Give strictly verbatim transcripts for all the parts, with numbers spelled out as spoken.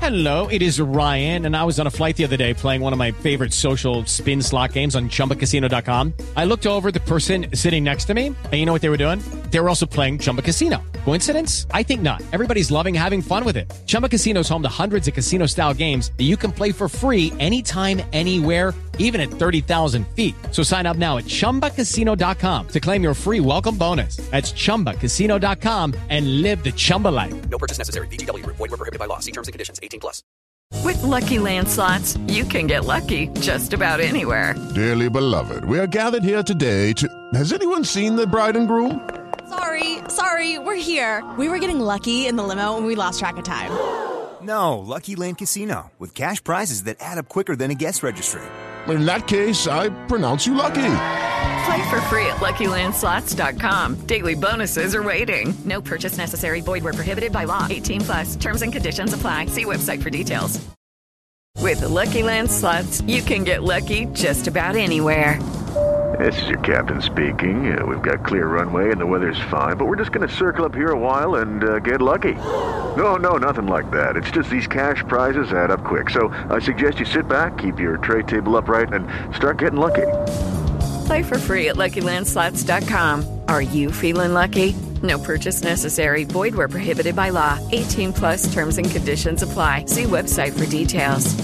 Hello, it is Ryan, and I was on a flight the other day playing one of my favorite social spin slot games on Chumba Casino dot com. I looked over at the person sitting next to me, and you know what they were doing? They were also playing Chumba Casino. Coincidence? I think not. Everybody's loving having fun with it. Chumba Casino is home to hundreds of casino-style games that you can play for free anytime, anywhere, even at thirty thousand feet. So sign up now at Chumba Casino dot com to claim your free welcome bonus. That's Chumba Casino dot com and live the Chumba life. No purchase necessary. V G W. Void where prohibited by law. See terms and conditions. eighteen plus. With Lucky Land Slots, you can get lucky just about anywhere. Dearly beloved, we are gathered here today to... Has anyone seen the bride and groom? Sorry, sorry, we're here. We were getting lucky in the limo and we lost track of time. No, Lucky Land Casino, with cash prizes that add up quicker than a guest registry. In that case, I pronounce you lucky. Play for free at Lucky Land Slots dot com. Daily bonuses are waiting. No purchase necessary. Void where prohibited by law. eighteen plus. Terms and conditions apply. See website for details. With the Lucky Land Slots, you can get lucky just about anywhere. This is your captain speaking. Uh, we've got clear runway and the weather's fine, but we're just going to circle up here a while and uh, get lucky. No, no, nothing like that. It's just these cash prizes add up quick. So I suggest you sit back, keep your tray table upright, and start getting lucky. Play for free at Lucky Land Slots dot com. Are you feeling lucky? No purchase necessary. Void where prohibited by law. eighteen plus terms and conditions apply. See website for details.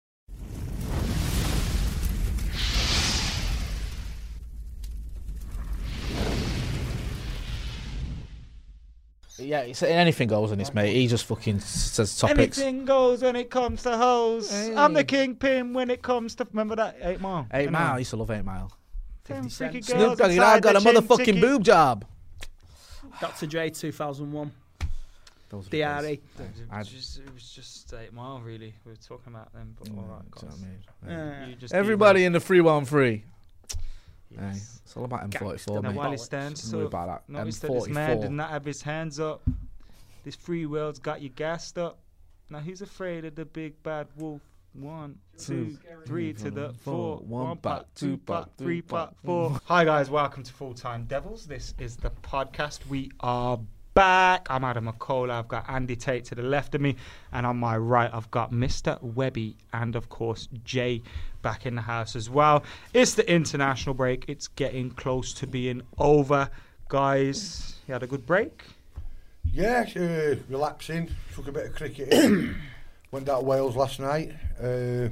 Yeah, it's, anything goes in this, mate. He just fucking says topics. Anything goes when it comes to hoes. Hey. I'm the kingpin when it comes to... Remember that? Eight Mile? Eight You Mile. know? I used to love Eight Mile. Ten freaky Snoop girls Dogg, I inside got a the chin motherfucking ticky. boob job. Doctor Dre two thousand one. Those D R E. It was just, it was just Eight Mile, really. We were talking about them, but all right, Do you know guys. what I mean? Yeah. You just Everybody in the three one three. Yes. Hey, it's all about M forty-four, Now, mate. while he stands, Don't worry so about that. notice M that this man did forty-four. not have his hands up. This free world's got you gassed up. Now who's afraid of the big bad wolf? One, two, three to the four. One pack, two pack, three pack, four. Hi guys, welcome to Full Time Devils. This is the podcast. We are back. I'm Adam McCullough. I've got Andy Tate to the left of me, and on my right I've got Mister Webby and of course Jay back in the house as well. It's the international break. It's getting close to being over. Guys, you had a good break? Yeah, uh, relaxing. Took a bit of cricket in. Went down to Wales last night. Uh,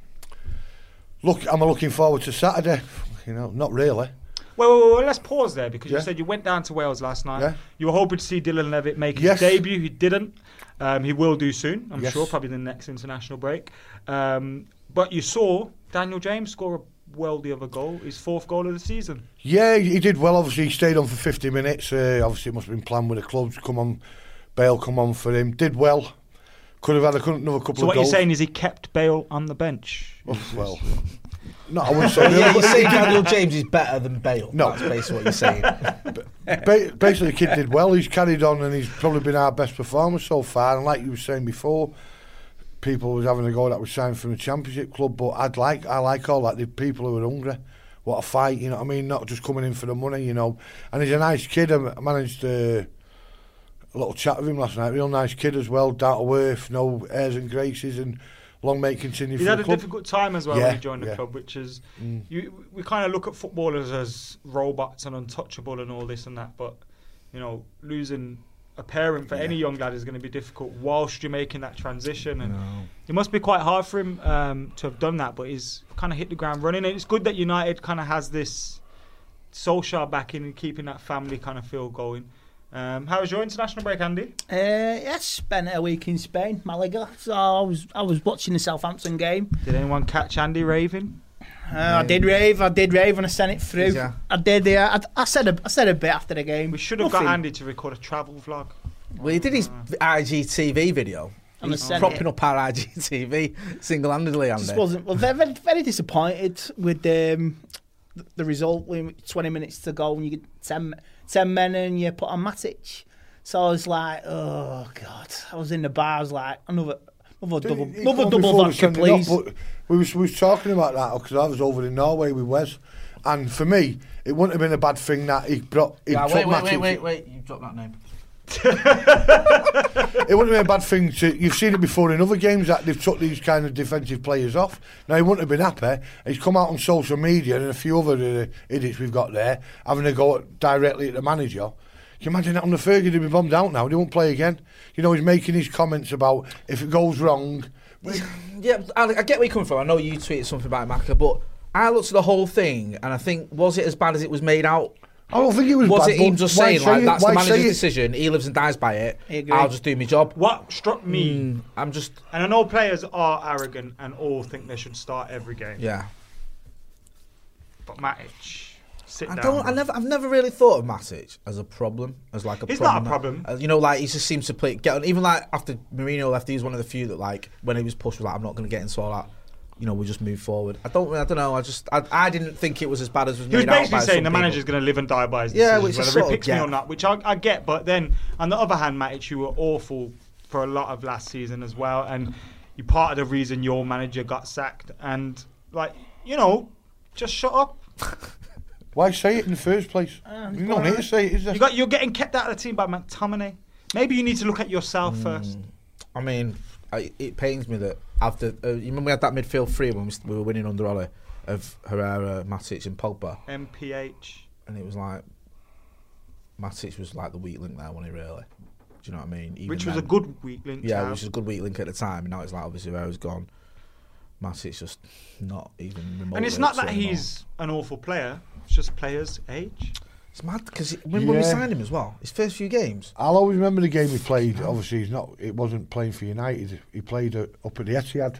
look, I'm looking forward to Saturday. You know, not really. Well, well, well, let's pause there because Yeah. you said you went down to Wales last night. Yeah. You were hoping to see Dylan Levitt make Yes. his debut. He didn't. Um, he will do soon, I'm Yes. sure, probably the next international break. Um, but you saw Daniel James score a worldie of a goal, his fourth goal of the season. Yeah, he did well. Obviously, he stayed on for fifty minutes. Uh, obviously, it must have been planned with the club to come on. Bale come on for him. Did well. Could have had a, another couple So of what goals. you're saying is he kept Bale on the bench? Oh, well, no, I wouldn't say. Yeah, you're saying Daniel James is better than Bale. No. That's basically what you're saying. Ba- basically, the kid did well. He's carried on, and he's probably been our best performer so far. And like you were saying before, people was having a go that was signed from the Championship club, but I'd like, I like all that. The people who are hungry, what a fight, you know what I mean? Not just coming in for the money, you know. And he's a nice kid. I managed to a little chat with him last night. Real nice kid as well, down to earth, no airs and graces, and long may it continue. He's for had the a club. difficult time as well Yeah, when he joined the yeah. club, which is Mm. you, we kind of look at footballers as robots and untouchable and all this and that, but you know, losing a parent for Yeah. any young lad is going to be difficult whilst you're making that transition, and No. it must be quite hard for him um, to have done that. But he's kind of hit the ground running, and it's good that United kind of has this social backing and keeping that family kind of feel going. Um, how was your international break, Andy? Uh, yes, spent a week in Spain, Malaga. So I was I was watching the Southampton game. Did anyone catch Andy raving? Uh, I did rave, I did rave, and I sent it through. Did ya? I did. Yeah, I, I said a, I said a bit after the game. We should have Nothing. got Andy to record a travel vlog. Well, he did his I G T V video. On the He's Senate. propping up our I G T V single-handedly, Andy. Just wasn't well. Very, very, very disappointed with um, the, the result. With twenty minutes to go, and you get ten, ten men, and you put on Matic. So I was like, oh god. I was in the bar. I was like, another, another double, He- he another called double before we vodka, sent it off, please. but we was we was talking about that because I was over in Norway with Wes, and for me, it wouldn't have been a bad thing that he brought. He Yeah, took wait, wait, Matic- wait, wait, wait. You dropped that name. It wouldn't be a bad thing to. You've seen it before in other games that they've took these kind of defensive players off. Now he wouldn't have been happy. He's come out on social media and a few other uh, idiots we've got there having a go at, directly at the manager. Can you imagine that on the Fergie? He'd be bombed out now. He won't play again. You know, he's making his comments about if it goes wrong. Yeah, I, I get where you're coming from. I know you tweeted something about Maka, but I looked at the whole thing and I think, was it as bad as it was made out? I don't think it was. Was bad, it him just why saying say like it? that's Why the manager's say it? decision? He lives and dies by it. I'll just do my job. What struck me, Mm, I'm just, and I know players are arrogant and all think they should start every game. yeah. But Matic, sit I down. don't. I never. I've never really thought of Matic as a problem, as like a. He's problem not a problem. Uh, you know, like he just seems to play. Get on, even like after Mourinho left, he was one of the few that like when he was pushed, was like, I'm not going to get into all that. You know, we just move forward. I don't. I don't know. I just. I, I didn't think it was as bad as was He was made out basically by saying some the people. manager's going to live and die by his Yeah, decisions, which I whether sort he of picks me get. or not, which I, I get. But then, on the other hand, Matic, you were awful for a lot of last season as well, and you're part of the reason your manager got sacked. And, like, you know, just shut up. Why say it in the first place? Uh, you don't need to say it, is there? You got, you're getting kept out of the team by McTominay. Maybe you need to look at yourself Mm. first. I mean, I, it pains me that after uh, you remember we had that midfield three when we, we were winning under Ole of Herrera, Matic, and Pogba, M P H. and it was like Matic was like the weak link there, wasn't he? Really? Do you know what I mean? Even Which was then- a good weak link. Yeah, to have. which was a good weak link at the time, and now it's like obviously Herrera's gone. Matic's just not even remotely. And it's not up to that it anymore. he's an awful player. It's just players' age. It's mad because when, when we Yeah. signed him as well, his first few games. I'll always remember the game he played. Obviously, he's not. It wasn't playing for United. He played uh, up at the Etihad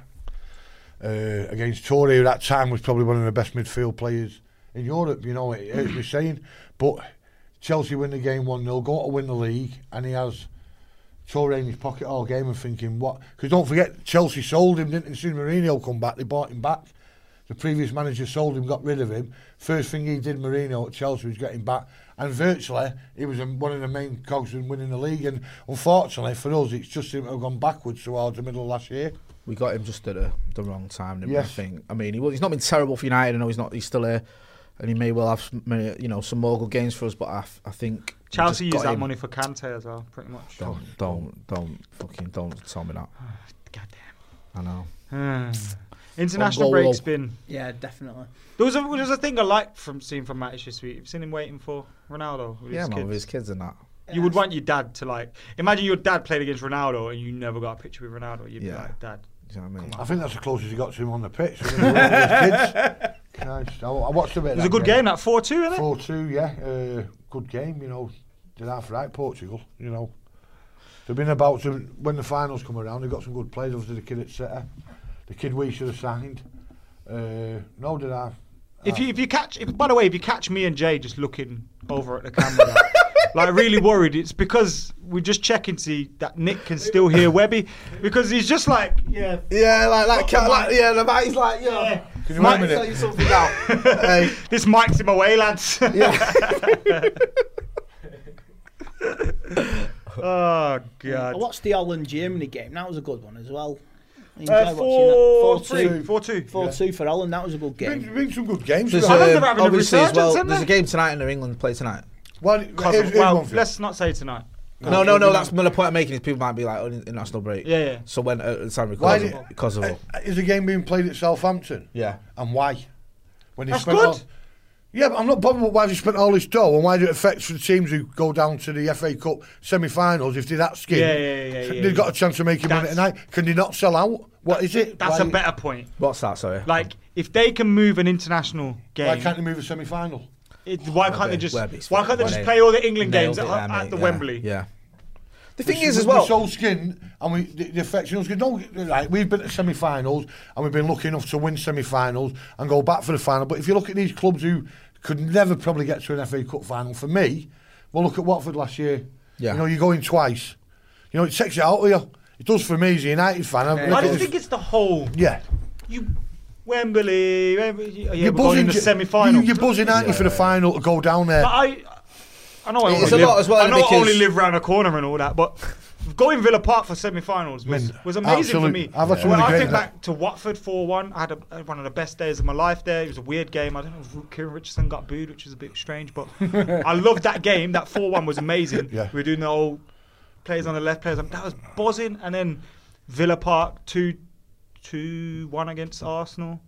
uh, against Torre. Who at that time was probably one of the best midfield players in Europe. You know, it hurts me saying, but Chelsea win the game one nil, go on to win the league, and he has Torre in his pocket all game and thinking what? Because don't forget, Chelsea sold him, didn't they? As soon as Mourinho come back, they bought him back. The previous manager sold him, got rid of him. First thing he did, Mourinho at Chelsea, was get him back. And virtually, he was um, one of the main cogs in winning the league. And unfortunately for us, it's just him to have gone backwards towards the middle of last year. We got him just at a, the wrong time, didn't Yes. we? I think. I mean, he, he's not been terrible for United. I know he's not. He's still here, and he may well have some, you know some more good games for us. But I, I think we Chelsea just use got that him. money for Kante as well, pretty much. Don't, don't, don't fucking don't tell me that. Goddamn. I know. International On goal, break's though. been. Yeah, definitely. There was a there was a thing I liked from seeing from Matic this week. You've seen him waiting for Ronaldo with Yeah, his man, kids. with his kids and that. You would want your dad to like. Imagine your dad played against Ronaldo and you never got a picture with Ronaldo. You'd Yeah. be like, Dad. Do you know what I mean? I think that's the closest he got to him on the pitch. With his kids. Christ, I, I watched a bit. It of was a that good game, that four two, isn't it? four two, yeah. Uh, good game, you know. Did half right, Portugal, you know. They've been about to, when the finals come around, they've got some good players. Obviously, the kid at City, the kid we should have signed. Uh, no, did I? If you if you catch, if, by the way, if you catch me and Jay just looking over at the camera, like really worried, it's because we're just checking to see that Nick can still hear Webby, because he's just like, yeah, Yeah, like that. Fuck Cat, the like, mic. yeah, the mic, he's like, yo, Yeah. Can you might wait a tell minute? you something now. Hey, this mic's in my way, lads. Oh I God. watched the Holland Germany game. That was a good one as well. I enjoyed Uh, watching four, that. three, four two. four two for Holland. That was a good Been, game. been some good games. there's you know. Holland um, are having a obviously as well. resurgence, isn't There's a they? game tonight, and England play tonight. Well, Cause here's- of- here's well, one thing. let's not say tonight. No, no, no. That's the point I'm making. Is people might be like, oh, international break. Yeah, yeah. So when uh, it's time Why Kosovo, did- Kosovo. Uh, is the game being played at Southampton? Yeah. And why? When they That's spent good. All, yeah, but I'm not bothered with why they spent all this dough and why do it affect the teams who go down to the F A Cup semi-finals if they're that skin? Yeah, yeah, yeah, yeah, They've yeah. got a chance of making money That's- tonight. Can they not sell out? What is it? That's why, a better point. What's that? Sorry. Like, if they can move an international game, Why can't they move a semi-final? it, why can't they Webby, just Webby's why can't they fucking just nailed- play all the England nailed games it at, there, at mate, the yeah, Wembley? Yeah. The thing We're- is as we're well. so skinned and we the, the affection us. Don't right. We've been to semi-finals and we've been lucky enough to win semi-finals and go back for the final. But if you look at these clubs who could never probably get to an F A Cup final, for me, well, look at Watford last year. Yeah. You know, you're going twice. You know, it takes it out of you. It does for me as a United fan. I I don't think it's the whole. Yeah. You Wembley, Wembley yeah, You're we're going in the ju- semi-final. You, you're buzzing, aren't you, for the final to go down there? But I, I know I It's only a lot live, as well, I know because- I only live round the corner and all that, but going Villa Park for semi-finals was, Man, was amazing for absolute- me. I've had some When really I great think that- back to Watford four one, I had, a, I had one of the best days of my life there. It was a weird game. I don't know if Kieran Richardson got booed, which was a bit strange, but I loved that game. That four one was amazing. Yeah. We were doing the old players on the left, players on that was buzzing. And then Villa Park two two one against Arsenal.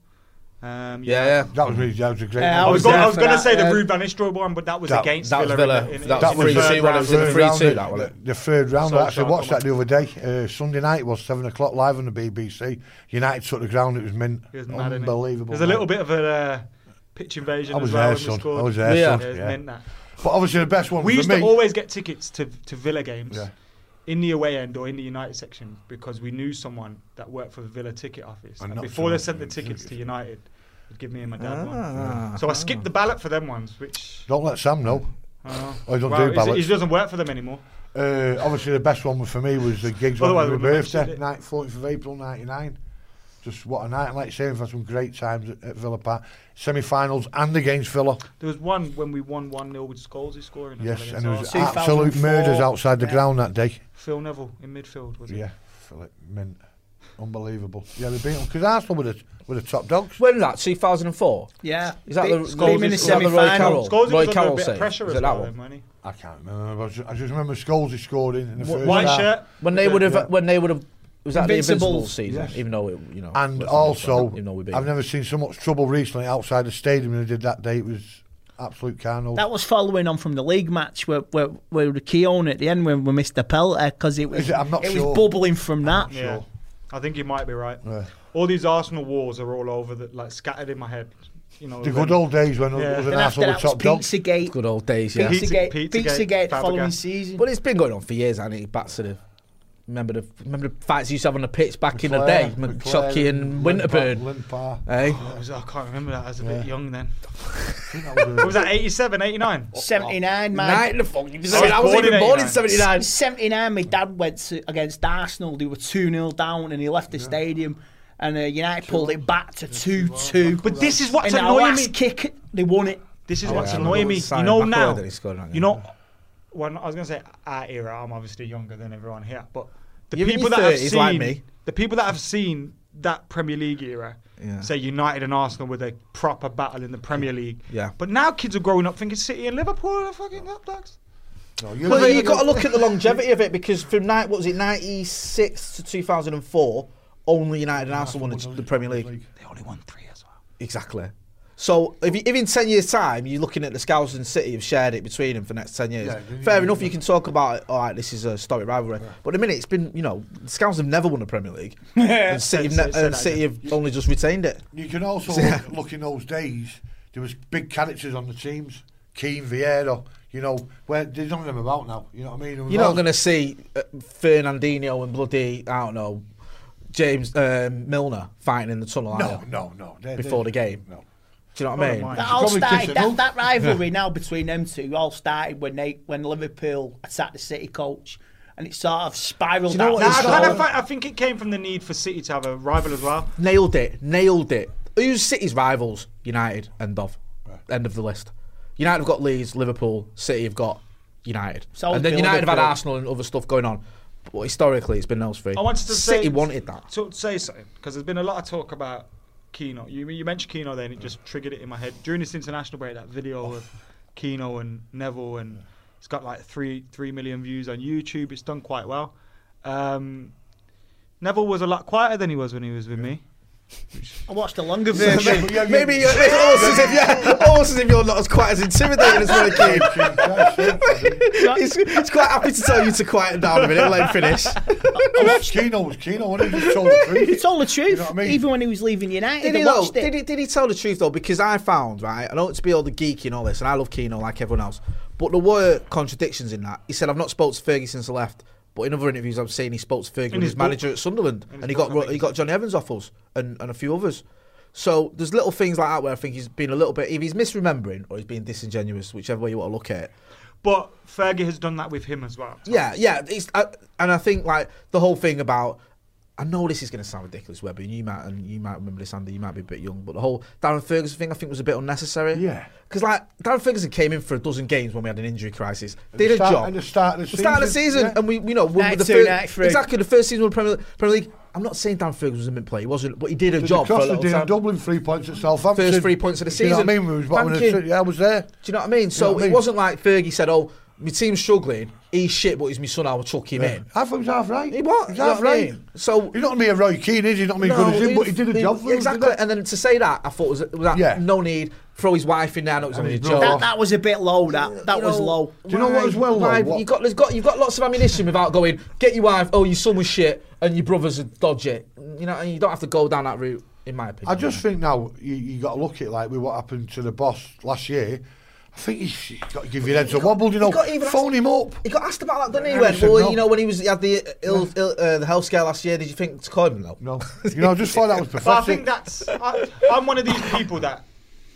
Um, Yeah, yeah. That was really, that was a great. Yeah, one. I was, there go- I was for going to that, say the uh, Ruud van Nistelrooy one, but that was That- against that was Villa. Villa. In, in, That in was the three third two when it round. was in the Third three round, two, the- that wasn't it? The third round. I Solskjaer actually watched come that the other day. Uh, Sunday night it was seven o'clock live on the B B C. United took the ground. It was mint. It was mad, innit? Unbelievable. There's a little bit of a uh, pitch invasion I was as well there, when we son. scored. I was there, Yeah. son. Yeah, it was Yeah. meant that. But obviously the best one We for used me. to always get tickets to to Villa games Yeah. in the away end or in the United section because we knew someone that worked for the Villa ticket office. And And not before they someone- sent the tickets to United, they'd give me and my dad Ah. one. So I skipped the ballot for them ones, which Don't let Sam know. uh, I don't well, do it's- ballots. it doesn't work for them anymore. Uh, obviously, the best one for me was the gigs on Otherwise my we wouldn't have birthday, mentioned it. night fourteenth of April, ninety-nine. Just what a night! And like you say, we've had some great times at, at Villa Park, semi-finals and against Villa. There was one when we won one nil with Scholes scoring. as Yes, well and against there was Arsenal. absolute two thousand four, murders outside the yeah. ground that day. Phil Neville in midfield, was it? Yeah, Philip Mint, unbelievable. Yeah, we beat them because Arsenal were the were the top dogs. When was that? two thousand four? Yeah. Is that Beat- the, beat Scholes, him in the is that the Roy semi-final. Carroll? Scholes Roy was under Carroll a bit save? of pressure Is as it that well, one? then, wasn't he? I can't remember. I just, I just remember Scholes scored in, in the first White half. shirt. When they would have, Yeah. when they would have, was that the Invincibles. Invincibles season? Yes. Even though it, you know, And wasn't also, even though we beat I've them. never seen so much trouble recently outside the stadium than I did that day. It was absolute carnage. That was following on from the league match where where, where the Keown at the end when we missed the penalty because it was Is it? I'm not it sure. was bubbling from that. Yeah, I think you might be right. Yeah. All these Arsenal wars are all over, that like scattered in my head. You know, The when- good old days when Yeah. it was an Then after Arsenal that with was top dogs. Pizzagate. Good old days, yeah. Pizza- Pizzagate. Pizzagate, Pizzagate the following Fabregas. season. But it's been going on for years, hasn't it? Back to the remember the remember the fights you used to have on the pitch back in the Claire, day, with McChockey Claire and Lin- Winterburn. Lin Parr. Eh? I, was- I can't remember that. I was a bit Yeah. young then. That was a- What was that? eighty-seven, eighty-nine seventy-nine, man. Nine the fucking. I was was, I was born even in born in eighty-nine. seventy-nine. seventy-nine, my dad went to, against Arsenal. They were two nil down and he left the stadium. And uh, United pulled it back to two two. But this is what's in the annoying last me. kick, they won it. This is Oh, what's yeah, I annoying remember me. You Simon know McAvoy now. that he scored on it. You know, when I was going to say our era, I'm obviously younger than everyone here, but the You're in people your that have thirties seen like me. the people that have seen that Premier League era, Yeah. say United and Arsenal with a proper battle in the Premier League. Yeah. But now kids are growing up thinking City and Liverpool are the fucking top dogs. No, you're Well, right. you've got to look at the longevity of it because from night what was it ninety-six to two thousand four, only United and Arsenal won the, the Premier League. They only won three as well. Exactly. So if, you, if in ten years' time you're looking at the Scouts and City have shared it between them for the next ten years, Yeah, fair yeah, enough. yeah. You can talk about it. All right, this is a historic rivalry. But at the minute, it's been you know the Scouts have never won the Premier League, and City, have, Say- ne- say and that City have only just retained it. You can also look, look in those days. There was big characters on the teams. Keane, Vieira. You know, where there's none of them about now. You know what I mean? You're not going to see uh, Fernandinho and bloody I don't know James um, Milner fighting in the tunnel. No, are you? no, no. They're, Before they're, the game. No. Do you know what I mean? mind. That should all probably kiss started. it That, up. that rivalry now between them two all started when they when Liverpool attacked the City coach, and it sort of spiralled. Do you know out. what Nah, it's I, not- kind of, fi- I think it came from the need for City to have a rival as well. Nailed it. Nailed it. Who's City's rivals? United. End of. End of the list. United have got Leeds, Liverpool. City have got United. So and then has United have had Liverpool. Arsenal and other stuff going on. But historically, it's been those three. I wanted to City say, wanted that. To say something because there's been a lot of talk about Keno. You you mentioned Keno, then it just triggered it in my head during this international break. That video of Keno and Neville, and it's got like three three million views on YouTube. It's done quite well. Um, Neville was a lot quieter than he was when he was with me. I watched the longer version. Yeah, yeah. Maybe you're, it's almost as if yeah, almost as if you're not as quite as intimidating as Willie Keane. he's, he's quite happy to tell you to quieten down a minute, let him finish. I watched. Keno was Keno, wasn't he? Just told the He truth. told the truth, You know what I mean? even when he was leaving United. Did he, I though? watched it. Did he, did he tell the truth though? Because I found, right, I know it's to be all the geeky and all this, and I love Keno like everyone else, but there were contradictions in that. He said, I've not spoke to Fergie since I left, but in other interviews I've seen he spoke to Fergie when he his was manager book. at Sunderland, In his and he book, got I think he he got said. Johnny Evans off us, and, and a few others. So there's little things like that where I think he's been a little bit, if he's misremembering or he's being disingenuous, whichever way you want to look at it. But Fergie has done that with him as well. Yeah, yeah, it's, I, and I think like the whole thing about, I know this is going to sound ridiculous, Webber, and you might and you might remember this, Andy. You might be a bit young, but the whole Darren Ferguson thing I think was a bit unnecessary. Yeah. because like Darren Ferguson came in for a dozen games when we had an injury crisis, At did the a start- job at the start of the The start of the season, season, yeah. and we, you know, won the ninety-two, first, ninety-three. exactly the first season of the Premier, Premier League. I'm not saying Dan Ferguson was a mint player, he wasn't, but he did a Did job the for a cross little the time. Dublin three points at Southampton. First three points of the You know season. what I mean? We was Thank when you. the- yeah, I was there. Do you know what I mean? So what I it mean? wasn't like Fergie said, "Oh, my team's struggling. He's shit, but he's my son. I'll chuck him Yeah. in. I thought he was half right. He what? He's You know half what I right. mean? So he's not going to be a Roy Keane, is he? He's not going to be good as him, but he did a he- job for us, exactly. didn't he? And then to say that, I thought was, was that Yeah. no need. Throw his wife in there. No, it was only a his joke. brother. That, that was a bit low. That that You was know, low. Do you know what as well, though? Why- What- You got, there's got, you've got lots of ammunition without going, get your wife, oh, your son was shit, and your brothers are dodgy. You know, and you don't have to go down that route, in my opinion. I just think now you, you got to look at it like with what happened to the boss last year. I think he's, he's got to give your heads a wobble, you know. got even Phone him up. He got asked about that, didn't he? Yeah, When, he said well, no. you know, when he was he had the ill, ill, uh, the health scare last year, did you think to call him though? No. You know, I just thought that was But I pathetic. think that's. I, I'm one of these people that,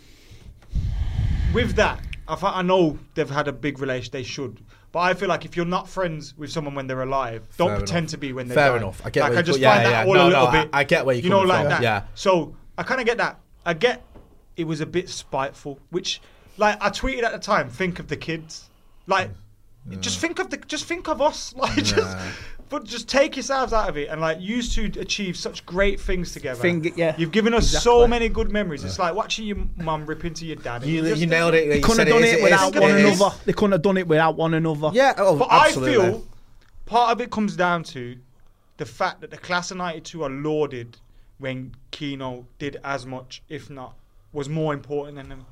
with that, I, fi- I know they've had a big relation. They should, but I feel like if you're not friends with someone when they're alive, don't Fair pretend enough. to be when they're Fair dying. enough. I get like where I you- just yeah, find yeah, that all no, a little no, bit. I- I get where you're you know, coming like from, that. yeah. So I kind of get that. I get it was a bit spiteful, which, like, I tweeted at the time. Think of the kids, like, just think of the, just think of us, like, just. But just take yourselves out of it and like used to achieve such great things together. Think- yeah. You've given us Exactly. so many good memories. It's like watching your mum rip into your dad. You, Just- you nailed it. They You couldn't said have done is, it is, without is, one is. another. They couldn't have done it without one another. Yeah, oh, But absolutely. I feel part of it comes down to the fact that the class of ninety-two are lauded when Keno did as much, if not, was more important than them.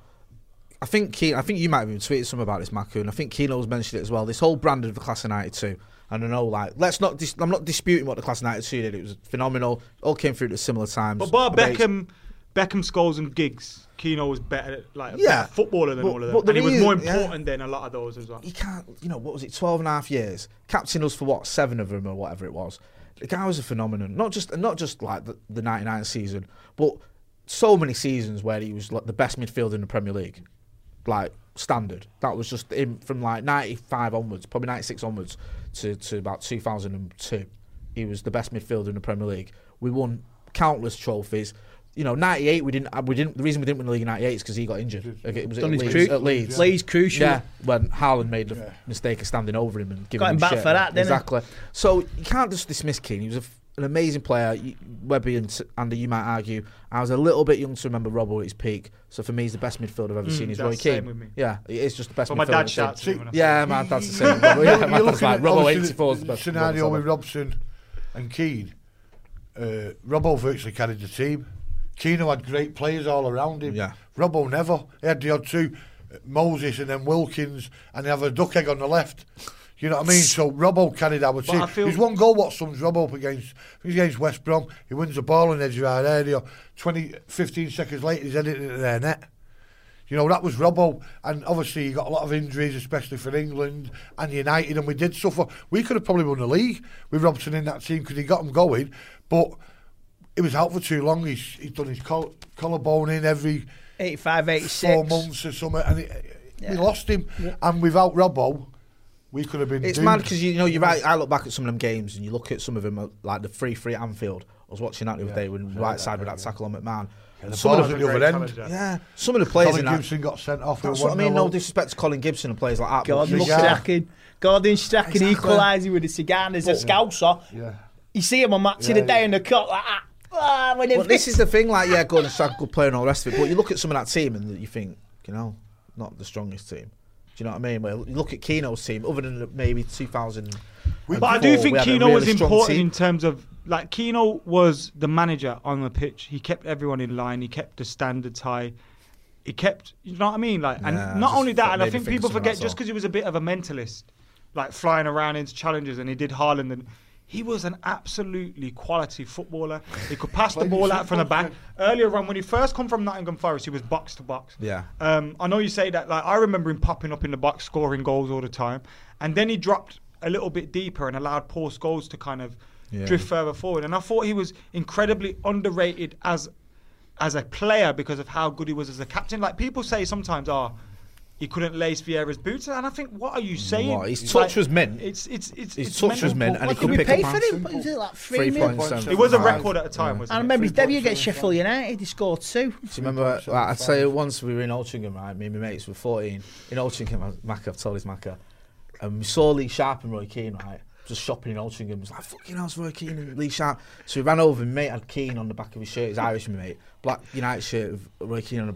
I think Keane, I think you might have even tweeted something about this, Maku, and I think Keno's mentioned it as well. This whole brand of the class of ninety-two. And I know, like, let's not. Dis- I'm not disputing what the class of ninety-two did. It was phenomenal. All came through at similar times. But bar Debates. Beckham, Beckham, Scholes, and Giggs, Keno was better, like a Yeah. better footballer than But- all of but them, the and he was reason- more yeah. important than a lot of those as well. You can't, you know, what was it, twelve and a half years? Captain us for what, seven of them or whatever it was. The guy was a phenomenon. Not just not just like the, the ninety-nine season, but so many seasons where he was like the best midfielder in the Premier League. Like, standard. That was just him from like ninety-five onwards, probably ninety-six onwards to, to about two thousand two. He was the best midfielder in the Premier League. We won countless trophies. You know, ninety-eight, we didn't, we didn't, the reason we didn't win the league in ninety-eight is because he got injured. It was at Done his Leeds, cru- at Leeds. Leeds crucial. Yeah, when Haaland made the mistake of standing over him and giving Got him him back shit. for that, didn't he? Exactly. So you can't just dismiss Keane. He was a f an amazing player. You- Webby and S- Andy, you might argue. I was a little bit young to remember Robbo at his peak. So for me, he's the best midfielder I've ever Mm, seen. Is that's Roy the same Keane. with me. Yeah, he is just the best But midfielder. my dad I've seen. shouts to me when I say Yeah, that. my dad's the same. You're yeah, my looking dad's like at Robbo obviously eighty-four is the the best scenario midfielder with ever. Robson and Keane. Uh, Robbo virtually carried the team. Keno had great players all around him. Yeah. Robbo never. He had the odd two, uh, Moses and then Wilkins, and they have a duck egg on the left. You know what I mean? So Robbo carried our But team. I feel- There's one goal what sums Robbo up against, he's against West Brom. He wins the ball in the edge of our area. twenty, fifteen seconds later, he's heading into their net. You know, that was Robbo. And obviously, he got a lot of injuries, especially for England and United, and we did suffer. We could have probably won the league with Robson in that team because he got them going. But it was out for too long. He's, he's done his coll- collarbone in every eighty-five, eighty-six. four months or something, and it, Yeah. we lost him. And without Robbo, we could have been. It's doomed. mad because you know you're right. I look back at some of them games and you look at some of them uh, like the three three at Anfield. I was watching that the other Yeah, day when yeah, right that side with great, that tackle on McMahon. And the some ball of was at them, the other end. yeah, some of the players Colin in that. Gibson got sent off. That's with what I mean. one No nil up. disrespect to Colin Gibson and players like that. but Gordon look Cigar. at- Strachan. Gordon Strachan Exactly. equalising with a cigar and as a scouser. Yeah. You see him on match of Yeah, the day yeah. in the cut like that. Ah, when they But this is the thing, like, yeah, Gordon Strachan, good player and all the rest of it. But you look at some of that team and you think, you know, not the strongest team. Do you know what I mean? Well, you look at Keno's team, other than maybe two thousand. But I do think Keno was important team. in terms of, like, Keno was the manager on the pitch. He kept everyone in line. He kept the standards high. He kept, you know what I mean? Like, and Yeah, I not just only that, thought and I maybe think think people of some of forget that just sort. because he was a bit of a mentalist, like flying around into challenges, and he did Haaland, and he was an absolutely quality footballer. He could pass the Like you ball said, out from the back. Buffett. Earlier on, when he first come from Nottingham Forest, he was box to box. Yeah. Um, I know you say that. Like, I remember him popping up in the box, scoring goals all the time, and then he dropped a little bit deeper and allowed Paul Scholes to kind of Yeah. drift further forward. And I thought he was incredibly underrated as as a player because of how good he was as a captain. Like, people say sometimes, oh, he couldn't lace Vieira's boots, and I think, what are you saying? What? His It's touch like- was mint. It's it's it's His it's touch was mental. mint, and he What could did we pick pay a for pass. him? Was it like three Three million? point seven. It was a Five. record at the time, wasn't I it? remember his debut three against point Sheffield United. He scored two. Do you remember? Like, I'd say once we were in Altrincham, right? Me and my mates were fourteen in Altrincham. Macca, I've told this Macca, and we saw Lee Sharp and Roy Keane, right? Just shopping in Altrincham. It was like, fucking hell's Roy Keane and Lee Sharp. So we ran over. My mate had Keane on the back of his shirt. He's Irish, my mate. Black United shirt with Roy Keane on the back.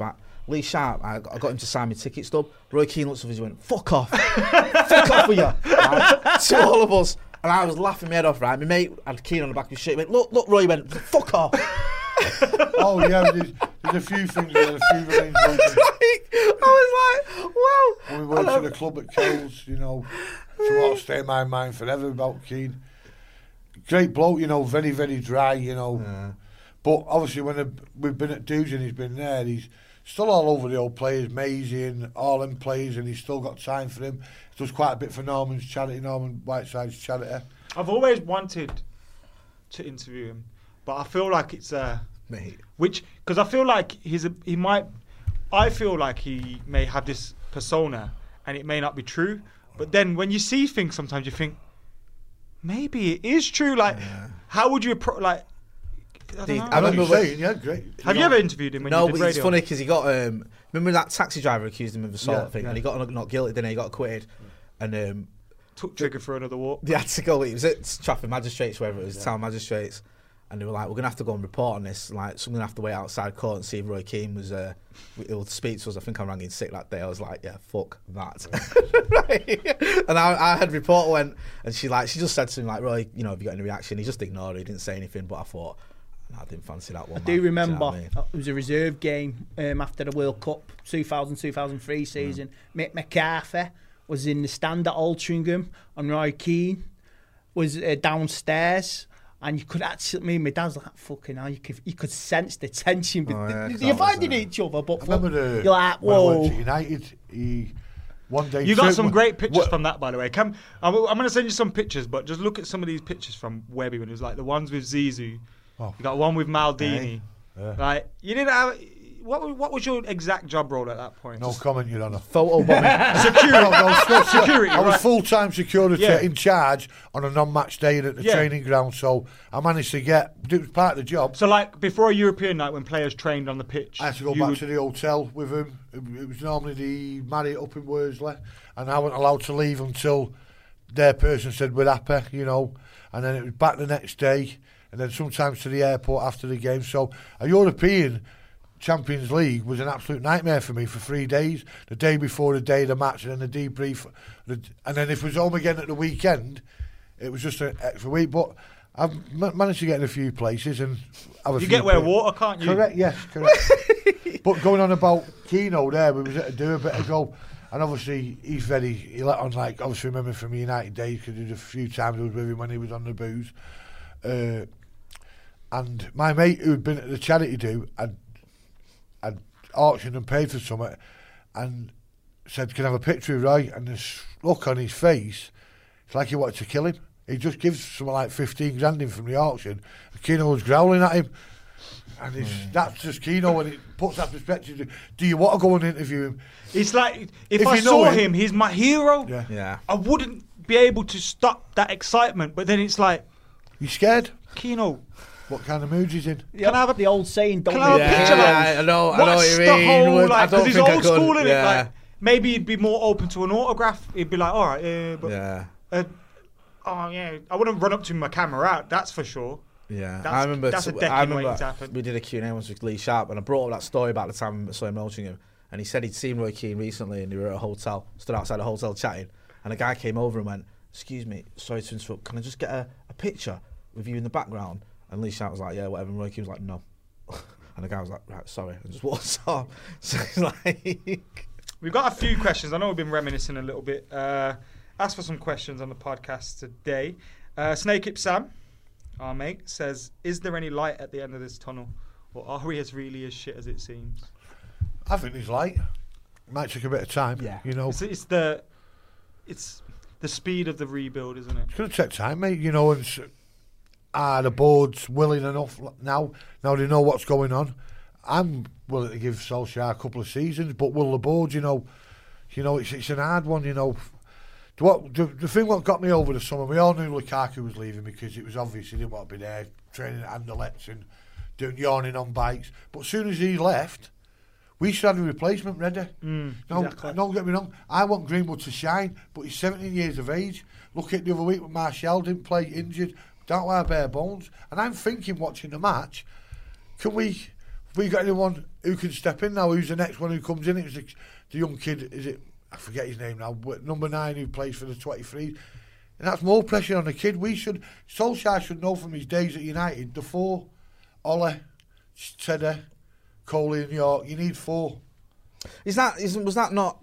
Lee Sharp, I got, I got him to sign my ticket stub. Roy Keane looks at us and went, fuck off. Fuck off with you. Right? To all of us. And I was laughing my head off, right? My mate had Keane on the back of his shirt. He went, look, look, Roy. He went, fuck off. Oh, yeah, there's, there's a few things there, a few things. I was like, wow. When we went to the club at Kells, you know, so what'll stay in my mind forever about Keane. Great bloke, you know, very, very dry, you know. Yeah. But obviously when the, we've been at Dudes and he's been there, he's still all over the old players, Maisie and all them players, and he's still got time for him. He does quite a bit for Norman's charity, Norman Whiteside's charity. I've always wanted to interview him, but I feel like it's a... Mate. Which, because I feel like he's a, he might... I feel like he may have this persona, and it may not be true, but then when you see things, sometimes you think, maybe it is true. Like, yeah. How would you approach... Like, I, The, know. I remember when, saying, yeah, great. Have you, you know, ever interviewed him when no, you did but radio? it's funny because he got um, remember that taxi driver accused him of assault yeah, thing, yeah. and he got not guilty, didn't he? He got acquitted, and um, took Trigger for another walk. They had to go. It was at Trafford Magistrates, wherever it was, yeah. Town Magistrates, and they were like, "We're gonna have to go and report on this. Like, someone's gonna have to wait outside court and see if Roy Keane was uh, able to speak to us." I think I rang in sick that day. I was like, "Yeah, fuck that." Right. And I, I had a reporter went, and she like she just said to him like, "Roy, you know, have you got any reaction?" He just ignored it. He didn't say anything, but I thought. No, I didn't fancy that one. I do remember do you know I mean? It was a reserve game um, after the World Cup two thousand two thousand three season. Mm. Mick McCarthy was in the stand at Altrincham, and Roy Keane was uh, downstairs. And you could actually, me and my dad's like, fucking hell, you could, you could sense the tension. Oh, yeah, you're finding each other, but I remember the, you're like, when I whoa. went to United, he, one day... You got some one, great pictures what, from that, by the way. Come, I'm, I'm going to send you some pictures, but just look at some of these pictures from Webby when it was like the ones with Zizou. Oh. You got one with Maldini. Hey. Yeah. Like, you didn't have... What, what was your exact job role at that point? No Just comment, Your Honour. Photo bombing. Security. No, no, no, security, I was right. full-time security Yeah. in charge on a non-match day at the Yeah. training ground, so I managed to get... It was part of the job. So, like, before a European night when players trained on the pitch... I had to go you back would... to the hotel with him. It, it was normally the Marriott up in Worsley, and I wasn't allowed to leave until their person said, we're happy, you know, and then it was back the next day, and then sometimes to the airport after the game. So a European Champions League was an absolute nightmare for me for three days. The day before the day of the match, and then the debrief, and then if it was home again at the weekend, it was just an extra week. But I've m- managed to get in a few places and have a You few get where places. water, can't you? Correct, yes, correct. But going on about Keno there, we was at a do a bit ago, and obviously he's very, he let on like, obviously remember from United days, because there's a few times I was with him when he was on the booze. Uh, and my mate who had been at the charity do, had, had auctioned and paid for something, and said, can I have a picture of Roy? And this look on his face, it's like he wanted to kill him. He just gives something like fifteen grand in from the auction. And Keno was growling at him. And it's, mm. that's just Keno, and it puts that perspective. Do you want to go and interview him? It's like, if, If I you know saw him- him, he's my hero. Yeah. Yeah. I wouldn't be able to stop that excitement, but then it's like, You scared? Keno, What kind of mood he's in? Can I have a, the old saying, don't Can I have a leave picture the of house? I know, I know what what's you the mean. whole, I like, don't because he's think I old could. school, innit? Yeah. Like, maybe he'd be more open to an autograph. He'd be like, all right, uh, but, Yeah. uh, oh, yeah, I wouldn't run up to him with my camera out, that's for sure. Yeah, That's- I remember. that's a t- decade I remember waiting to happen. we did a Q and A once with Lee Sharp, and I brought up that story about the time I saw him coaching him, and he said he'd seen Roy Keane recently, and they were at a hotel, stood outside a hotel chatting, and a guy came over and went, "Excuse me, sorry to interrupt. Can I just get a, a picture with you in the background?" And Lee Sharp was like, "Yeah, whatever." And Roy Keane was like, "No," and the guy was like, "Right, sorry," and just walked off. So it's like, We've got a few questions. I know we've been reminiscing a little bit. Uh, asked for some questions on the podcast today. Uh, Snake Hip Sam, our mate, says, is there any light at the end of this tunnel? Or are we as really as shit as it seems? I think he's light. Might take a bit of time. Yeah. You know, It's, it's the it's the speed of the rebuild, isn't it? it's going to take time, mate. You know, and s- are the board's willing enough now? Now they know what's going on. I'm willing to give Solskjaer a couple of seasons, but will the board? You know, you know, it's it's an hard one. You know, what the, the thing what got me over the summer, we all knew Lukaku was leaving because it was obvious he didn't want to be there training at Anderlecht and doing yawning on bikes. But as soon as he left, we should have a replacement ready. Mm, no, exactly. don't get me wrong. I want Greenwood to shine, but he's seventeen years of age. Look at the other week when Martial didn't play, injured. Don't wear bare bones. And I'm thinking, watching the match, can we? Have we got anyone who can step in now? Who's the next one who comes in? It was the, the young kid, is it, I forget his name now, but number nine who plays for the twenty-three. And that's more pressure on the kid. We should, Solskjaer should know from his days at United, the four, Ole, Tedder, Coley and York, you need four. Is that, is, was that not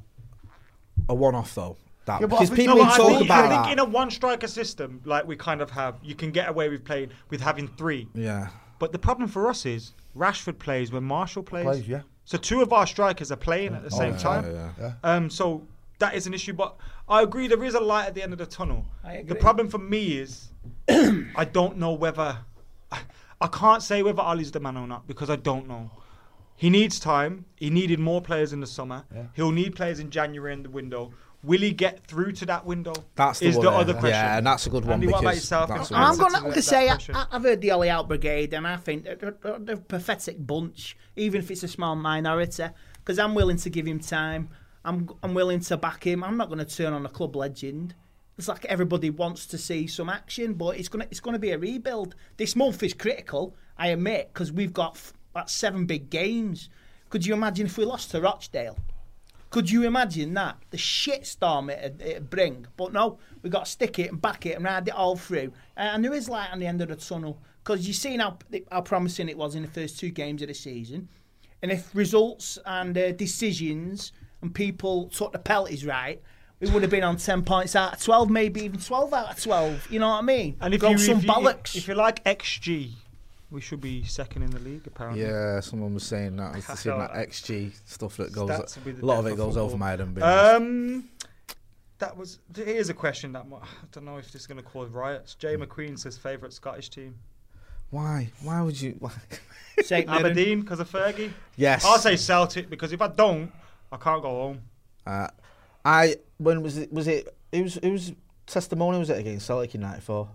a one-off though? That, Yeah, but because I think- people No, talk but I think, about I think that. in a one striker system, like we kind of have, you can get away with playing with having three. Yeah. But the problem for us is Rashford plays when Marshall plays. Plays, yeah. So two of our strikers are playing at the Oh, same yeah, time. yeah, yeah. Um, so that is an issue. But I agree, there is a light at the end of the tunnel. I The agree. problem for me is I don't know whether I, I can't say whether Ali's the man or not because I don't know. He needs time. He needed more players in the summer. Yeah. He'll need players in January in the window. Will he get through to that window? That's the is one, the yeah. other question. Yeah, and that's a good one Andy, what about because yourself? that's in a I'm good answer going to to that say, question? I, I've heard the Ollie Out Brigade, and I think they're, they're, they're a pathetic bunch, even if it's a small minority, because I'm willing to give him time. I'm, I'm willing to back him. I'm not going to turn on a club legend. It's like everybody wants to see some action, but it's going to it's going to be a rebuild. This month is critical, I admit, because we've got f- like seven big games. Could you imagine if we lost to Rochdale? Could you imagine that? The shitstorm it'd, it'd bring. But no, we've got to stick it and back it and ride it all through. And there is light on the end of the tunnel. Because you've seen how, how promising it was in the first two games of the season. And if results and uh, decisions and people took the penalties right, we would have been on ten points out of twelve, maybe even twelve out of twelve. You know what I mean? And if Go you, some if, you, bollocks. if you like X G, we should be second in the league, apparently. Yeah, someone was saying that. I was seeing that So, X G stuff that goes. Stats will be the A lot of death it of goes over football. my head and Um, that was. Here's a question that mo- I don't know if this is going to cause riots. Jay McQueen says favourite Scottish team. Why? Why would you? Why? Saint Mirren. Aberdeen because of Fergie. Yes. I'll say Celtic because if I don't, I can't go home. Uh, I when was it? Was it? Whose whose testimony was it against Celtic in ninety-four?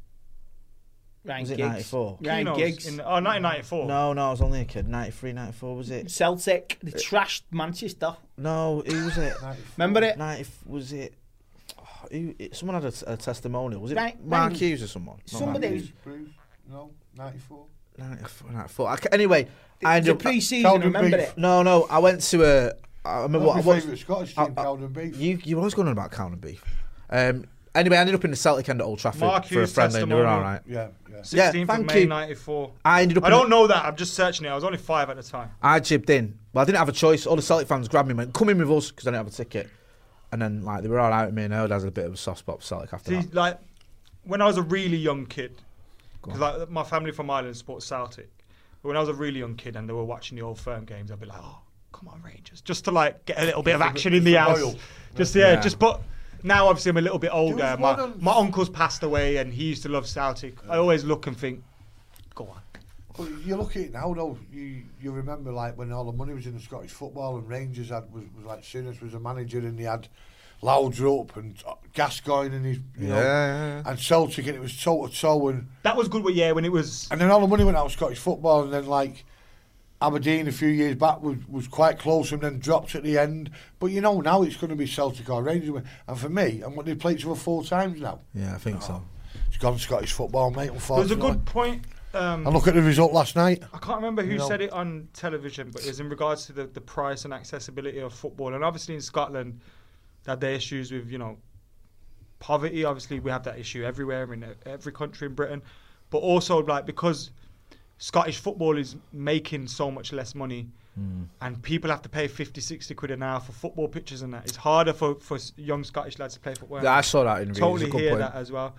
Ryan Was it Giggs. ninety-four? Ryan Keno's Giggs. In, oh, nineteen ninety-four. No, no, I was only a kid. ninety-three, ninety-four, was it? Celtic. They trashed Manchester. No, who was it? Remember it? ninety was it? Oh, who, it someone had a, a testimonial. Was it Right, Mark right. Hughes or someone? Not Somebody Mark was- Bruce? No, ninety-four. ninety-four, ninety-four. I ca- Anyway, I It was ended a up. pre-season, Cowden remember Beef. it? No, no, I went to a. I remember what I What's your was. favourite Scottish I- team, I- Cowden Beef? You you always going on about Cowden Beef. Um, anyway, I ended up in the Celtic end at Old Trafford Mark for a Hughes friendly, and they were testimonial. all right. Yeah, yeah. sixteenth thank of May you. ninety-four. I ended up. I in don't a- know that. I'm just searching it. I was only five at the time. I jibbed in. Well, I didn't have a choice. All the Celtic fans grabbed me and went, "Come in with us," because I didn't have a ticket. And then, like, they were all out with me, and I had a bit of a soft spot for Celtic after See, that. like when I was a really young kid, Go because like my family from Ireland supports Celtic. But when I was a really young kid and they were watching the Old Firm games, I'd be like, "Oh, come on, Rangers!" Just to like get a little bit of action in the house. Royal. Just yeah, Yeah. just but now obviously I'm a little bit older. was My one on- my uncle's passed away and he used to love Celtic. I always look and think, go on. Well, you look at it now, though. You you remember like when all the money was in the Scottish football and Rangers had was, was like Sinners was a manager and he had Laudrup and Gascoigne and his you know Yeah. and Celtic and it was toe to toe and That was good. Yeah, when it was. and then all the money went out of Scottish football and then like Aberdeen a few years back was, was quite close and then dropped at the end. But you know now it's going to be Celtic or Rangers. And for me, and what they played each other four times now. Yeah, I think so. It's gone Scottish football, mate. There was Unfortunately. a good point. Um, And look at the result last night. I can't remember who You know. said it on television, but it was in regards to the, the price and accessibility of football. And obviously in Scotland, they had their issues with, you know, poverty. Obviously, we have that issue everywhere in every country in Britain. But also, like, because Scottish football is making so much less money and people have to pay fifty, sixty quid an hour for football pitches and that, it's harder for, for s- young Scottish lads to play football. Yeah, I saw that in the Totally It's a good hear point. that as well.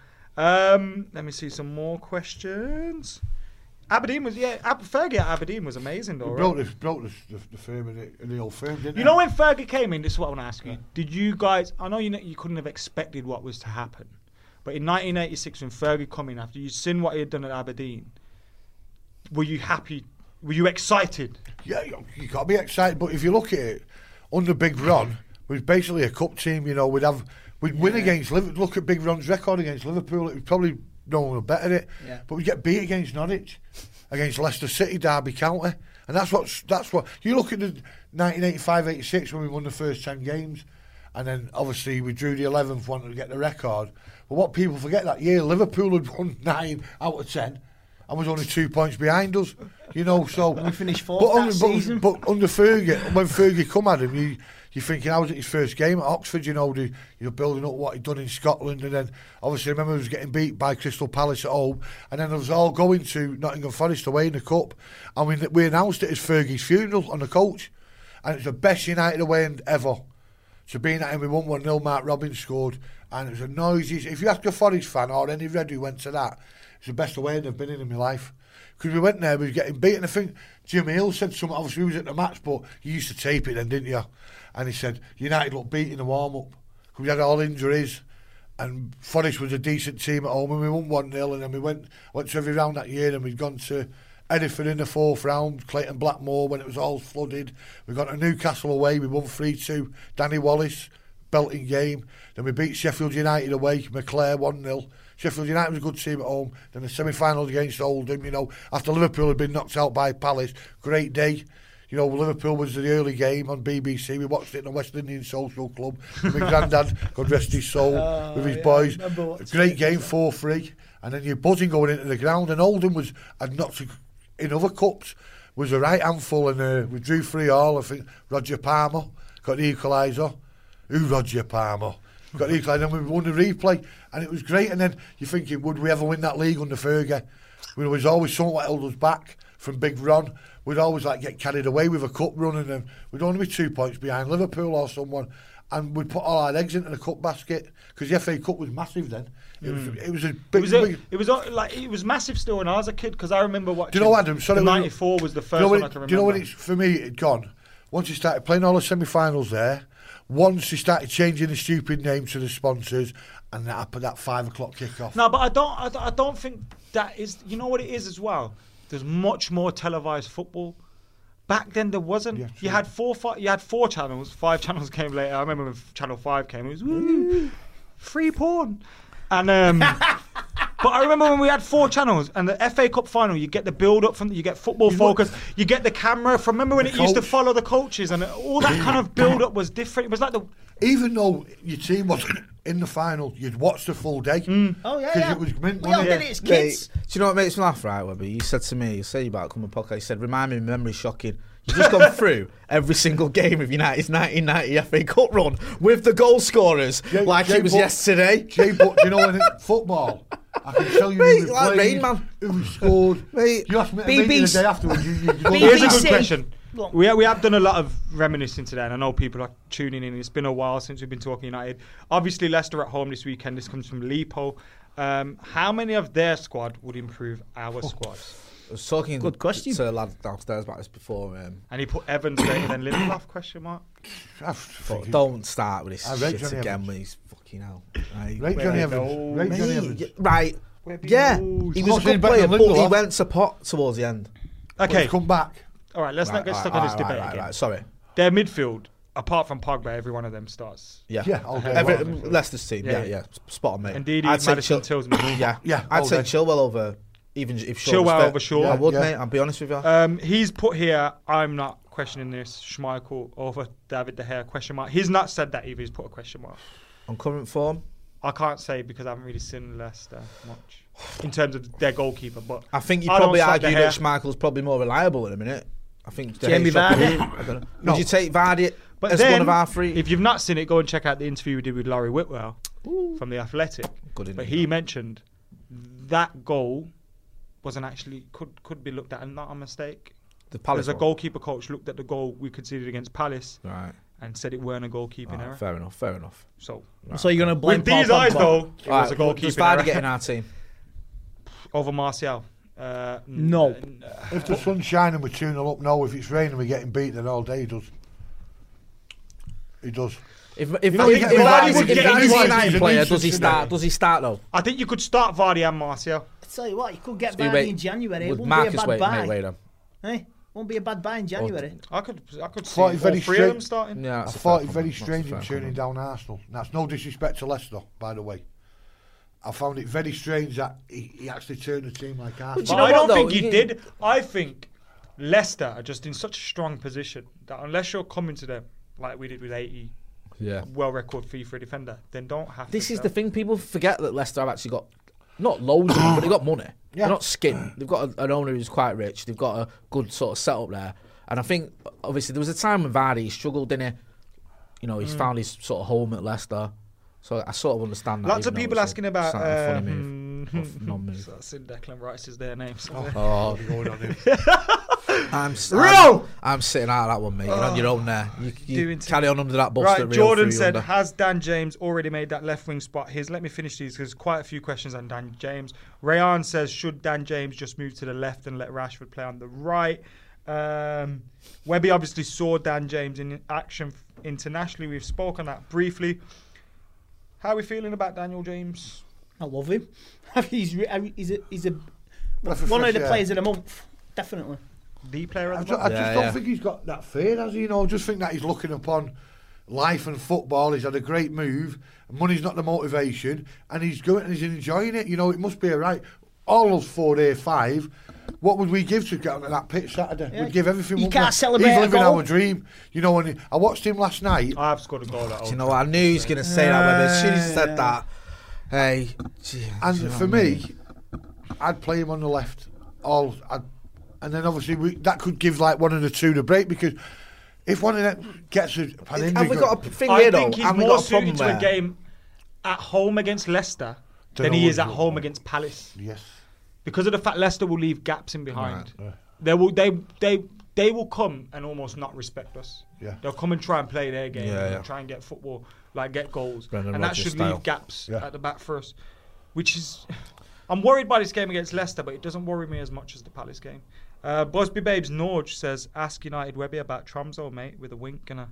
Um, let me see some more questions. Aberdeen was yeah. Ab- Fergie at Aberdeen was amazing though. They Right? broke, the, broke the, the, the firm in the, in the old firm, didn't You they? know when Fergie came in, this is what I want to ask you. Did you guys? I know you know, you couldn't have expected what was to happen, but in nineteen eighty-six when Fergie come in after you seen what he had done at Aberdeen, were you happy? Were you excited? Yeah, you, you got to be excited. But if you look at it, under Big Ron, it was basically a cup team. You know, we'd have we'd win against Liverpool. Look at Big Ron's record against Liverpool. It was probably no one would better it. Yeah. But we get beat against Norwich, against Leicester City, Derby County, and that's what that's what you look at the nineteen eighty-five eighty-six when we won the first ten games, and then obviously we drew the eleventh one to get the record. But what people forget that year, Liverpool had won nine out of ten. And was only two points behind us. You know, so we finished fourth but that under, season. But, but under Fergie, when Fergie come at him, you you're thinking, how was it his first game at Oxford? You know, the, you're building up what he'd done in Scotland, and then obviously I remember he was getting beat by Crystal Palace at home, and then it was all going to Nottingham Forest away in the cup, and we we announced it as Fergie's funeral on the coach, and it's the best United away end ever. So being at him, we won one nil. Mark Robbins scored, and it was a noisy. If you ask a Forest fan or any Red who went to that, it's the best away end I've been in in my life. Because we went there, we were getting beaten. I think Jim Hill said something. Obviously, he was at the match, but you used to tape it then, didn't you? And he said United looked beat in the warm up because we had all injuries, and Forest was a decent team at home, and we won one nil. And then we went went to every round that year, and we'd gone to Edinburgh in the fourth round, Clayton Blackmore when it was all flooded. We got to Newcastle away, we won three two. Danny Wallace, belting game. Then we beat Sheffield United away, McClare one nil. Sheffield United was a good team at home. Then the semi-final against Oldham, you know, after Liverpool had been knocked out by Palace. Great day. You know, Liverpool was the early game on B B C. We watched it in the West Indian Social Club. My granddad, God rest his soul, oh, with his yeah, boys. Great game, four three. And then you're buzzing going into the ground. And Oldham was, had knocked in other cups, was a right handful. And uh, we drew three all. I think Roger Palmer got the equaliser. Who Roger Palmer? Got the equaliser. And then we won the replay. And it was great. And then you're thinking, would we ever win that league under Fergie? There was always something that held us back from Big Ron. We'd always like get carried away with a cup run, and then we'd only be two points behind Liverpool or someone, and we'd put all our eggs into the cup basket because the F A Cup was massive then. It mm. was it was a big. It was, a, big, it was a, like it was massive still when I was a kid because I remember watching. Do you know, Adam? So the ninety-four was the first you know one it, I can remember. Do you know when it's for me? It gone once he started playing all the semi-finals there. Once he started changing the stupid name to the sponsors, and that happened that five o'clock kickoff. No, but I don't. I don't, I don't think that is. You know what it is as well. There's much more televised football. Back then there wasn't. Yeah, you had four, five, you had four channels. Five channels came later. I remember when Channel Five came. It was woo, free porn, and um, but I remember when we had four channels and the F A Cup final. You get the build up from, you get Football you Focus, know, you get the camera from. Remember when it coach. used to follow the coaches and all that kind of build up was different. It was like the even though your team wasn't in the final, you'd watch the full day. Mm. Oh yeah, yeah. It was mint, we all it? did it as kids. Mate, do you know what makes me laugh, right, Webber? You said to me, you said about coming podcast, you said, remind me, memory's shocking. You've just gone through every single game of United's nineteen ninety F A Cup run with the goal scorers Jay, like Jay it was but, yesterday. Jay, but do you know when it's football? I can tell you Mate, who like played, Rain Man. who scored. Mate, you asked me to B B C. meet you the day afterwards. You, you, you Here's a good question. We we have done a lot of reminiscing today, and I know people are tuning in. It's been a while since we've been talking United. Obviously, Leicester at home this weekend. This comes from Lipo. Um, how many of their squad would improve our oh. squad? I was talking Good question. to a lad downstairs about this before. Um, and he put Evans greater than Lindelof, question mark. But don't start with this I shit Johnny again Evans. when he's fucking out. Right, right Johnny Evans. Right, Johnny Evans. Right. Yeah, he was a good player, but he went to pot towards the end. Okay. He's come back. All right, let's right, not get right, stuck right, on this right, debate right, again. right, sorry. Their midfield, apart from Pogba, every one of them starts. Yeah, yeah, okay. Every, Leicester's team. Yeah, yeah, yeah, spot on, mate. Indeed, I'd Madison say Chil- Tillsman. Yeah, yeah. I'd say day. Chilwell over even if Shaw Chilwell was fit. over Shaw. Yeah, I would, yeah. mate. I'll be honest with you. Um, he's put here. I'm not questioning this. Schmeichel over David De Gea? Question mark. He's not said that either. He's put a question mark. On current form, I can't say because I haven't really seen Leicester much in terms of their goalkeeper. But I think you I probably don't argue De that Gea. Schmeichel's probably more reliable in a minute. I think De Jamie Gea's Vardy. probably- I don't know. No. Would you take Vardy But as then, one of our three? if you've not seen it, go and check out the interview we did with Laurie Whitwell Ooh. from The Athletic. Good But interview. he mentioned that goal wasn't actually could could be looked at and not a mistake. The Palace There's a one. goalkeeper coach looked at the goal we conceded against Palace Right. and said it weren't a goalkeeping Right, error. fair enough. Fair enough. So So you're going to blame with these Paul eyes Pogba? though, it Right, was a goalkeeping does Vardy error. get in our team? Over Martial. Uh, No. n- uh, If the sun's shining, we're two nil up. No, if it's raining, we're getting beat. Then all day he does. He does. If if, You know, if, he- if, if Vardy- Vardy would if get Vardy's any a wise, United he's a player, decent does he start? United. Does he start though? I think you could start Vardy and Martial. I tell you what, you could get So you Vardy wait- in January. It Would won't Marcus be a bad wait, buy. mate, wait on. Hey, won't be a bad buy in January. I could I could see Thought all it three very of them straight- starting. Yeah, I that's a thought fair it very comment. strange That's him a fair turning comment. down Arsenal. That's no disrespect to Leicester, by the way. I found it very strange that he, he actually turned a team like Arsenal. But you know I what, don't though? think he You- did. I think Leicester are just in such a strong position that unless you're coming to them like we did with eighty Yeah. well record fee for a defender, then don't have This to is sell. the thing. People forget that Leicester have actually got not loads of them, but they've got money. Yeah. They're not skin. They've got a, an owner who's quite rich. They've got a good sort of setup there. And I think, obviously, there was a time when Vardy struggled, didn't he? You know, he's Mm. found his sort of home at Leicester. So I sort of understand that. Lots of even though people it's a- asking about. it's not a funny Uh, move, or f- non-move. so that's in Declan Rice is their name. So Oh, going on him. I'm, s- Real! I'm, I'm sitting out of that one, mate. You're on your own there. You, you Doing t- carry on under that bus. Right, that Rio Jordan threw you said, under. has Dan James already made that left wing spot his? Let me finish these because quite a few questions on Dan James. Rayan says, should Dan James just move to the left and let Rashford play on the right? Um, Webby obviously saw Dan James in action f- internationally. We've spoken on that briefly. How are we feeling about Daniel James? I love him. he's re- he's a, he's a Breath of one of fresh the air. players of the month, definitely. The player I of just, the I month? just Yeah, don't yeah. think he's got that fear, has he? You know, I just think that he's looking upon life and football. He's had a great move. Money's not the motivation, and he's going and he's enjoying it. You know, it must be a right. All those four day five. What would we give to get onto that pitch Saturday? Yeah. We'd give everything. You wouldn't can't we? celebrate He's a living goal. our dream. You know, and I watched him last night. I've scored a goal at Do home. you know what? I knew he was going to say that. When as soon as he said that, hey. Gee, And do you know for what I me, mean? I'd play him on the left. All, I'd, and then obviously we, that could give like one of the two the break because if one of them gets a, an injury, have we got a thing I here though? think he's Have we more got a problem suited to a there? game at home against Leicester Don't than know he what is at he's home looking against Palace. Yes. Because of the fact Leicester will leave gaps in behind. Right. They will they they they will come and almost not respect us. Yeah. They'll come and try and play their game Yeah, and yeah. try and get football, like get goals. Brendan and that Rodgers should style. leave gaps Yeah. at the back for us. Which is I'm worried by this game against Leicester, but it doesn't worry me as much as the Palace game. Uh, Busby Babes Norge says, ask United Webby about Tromso, mate, with a wink and a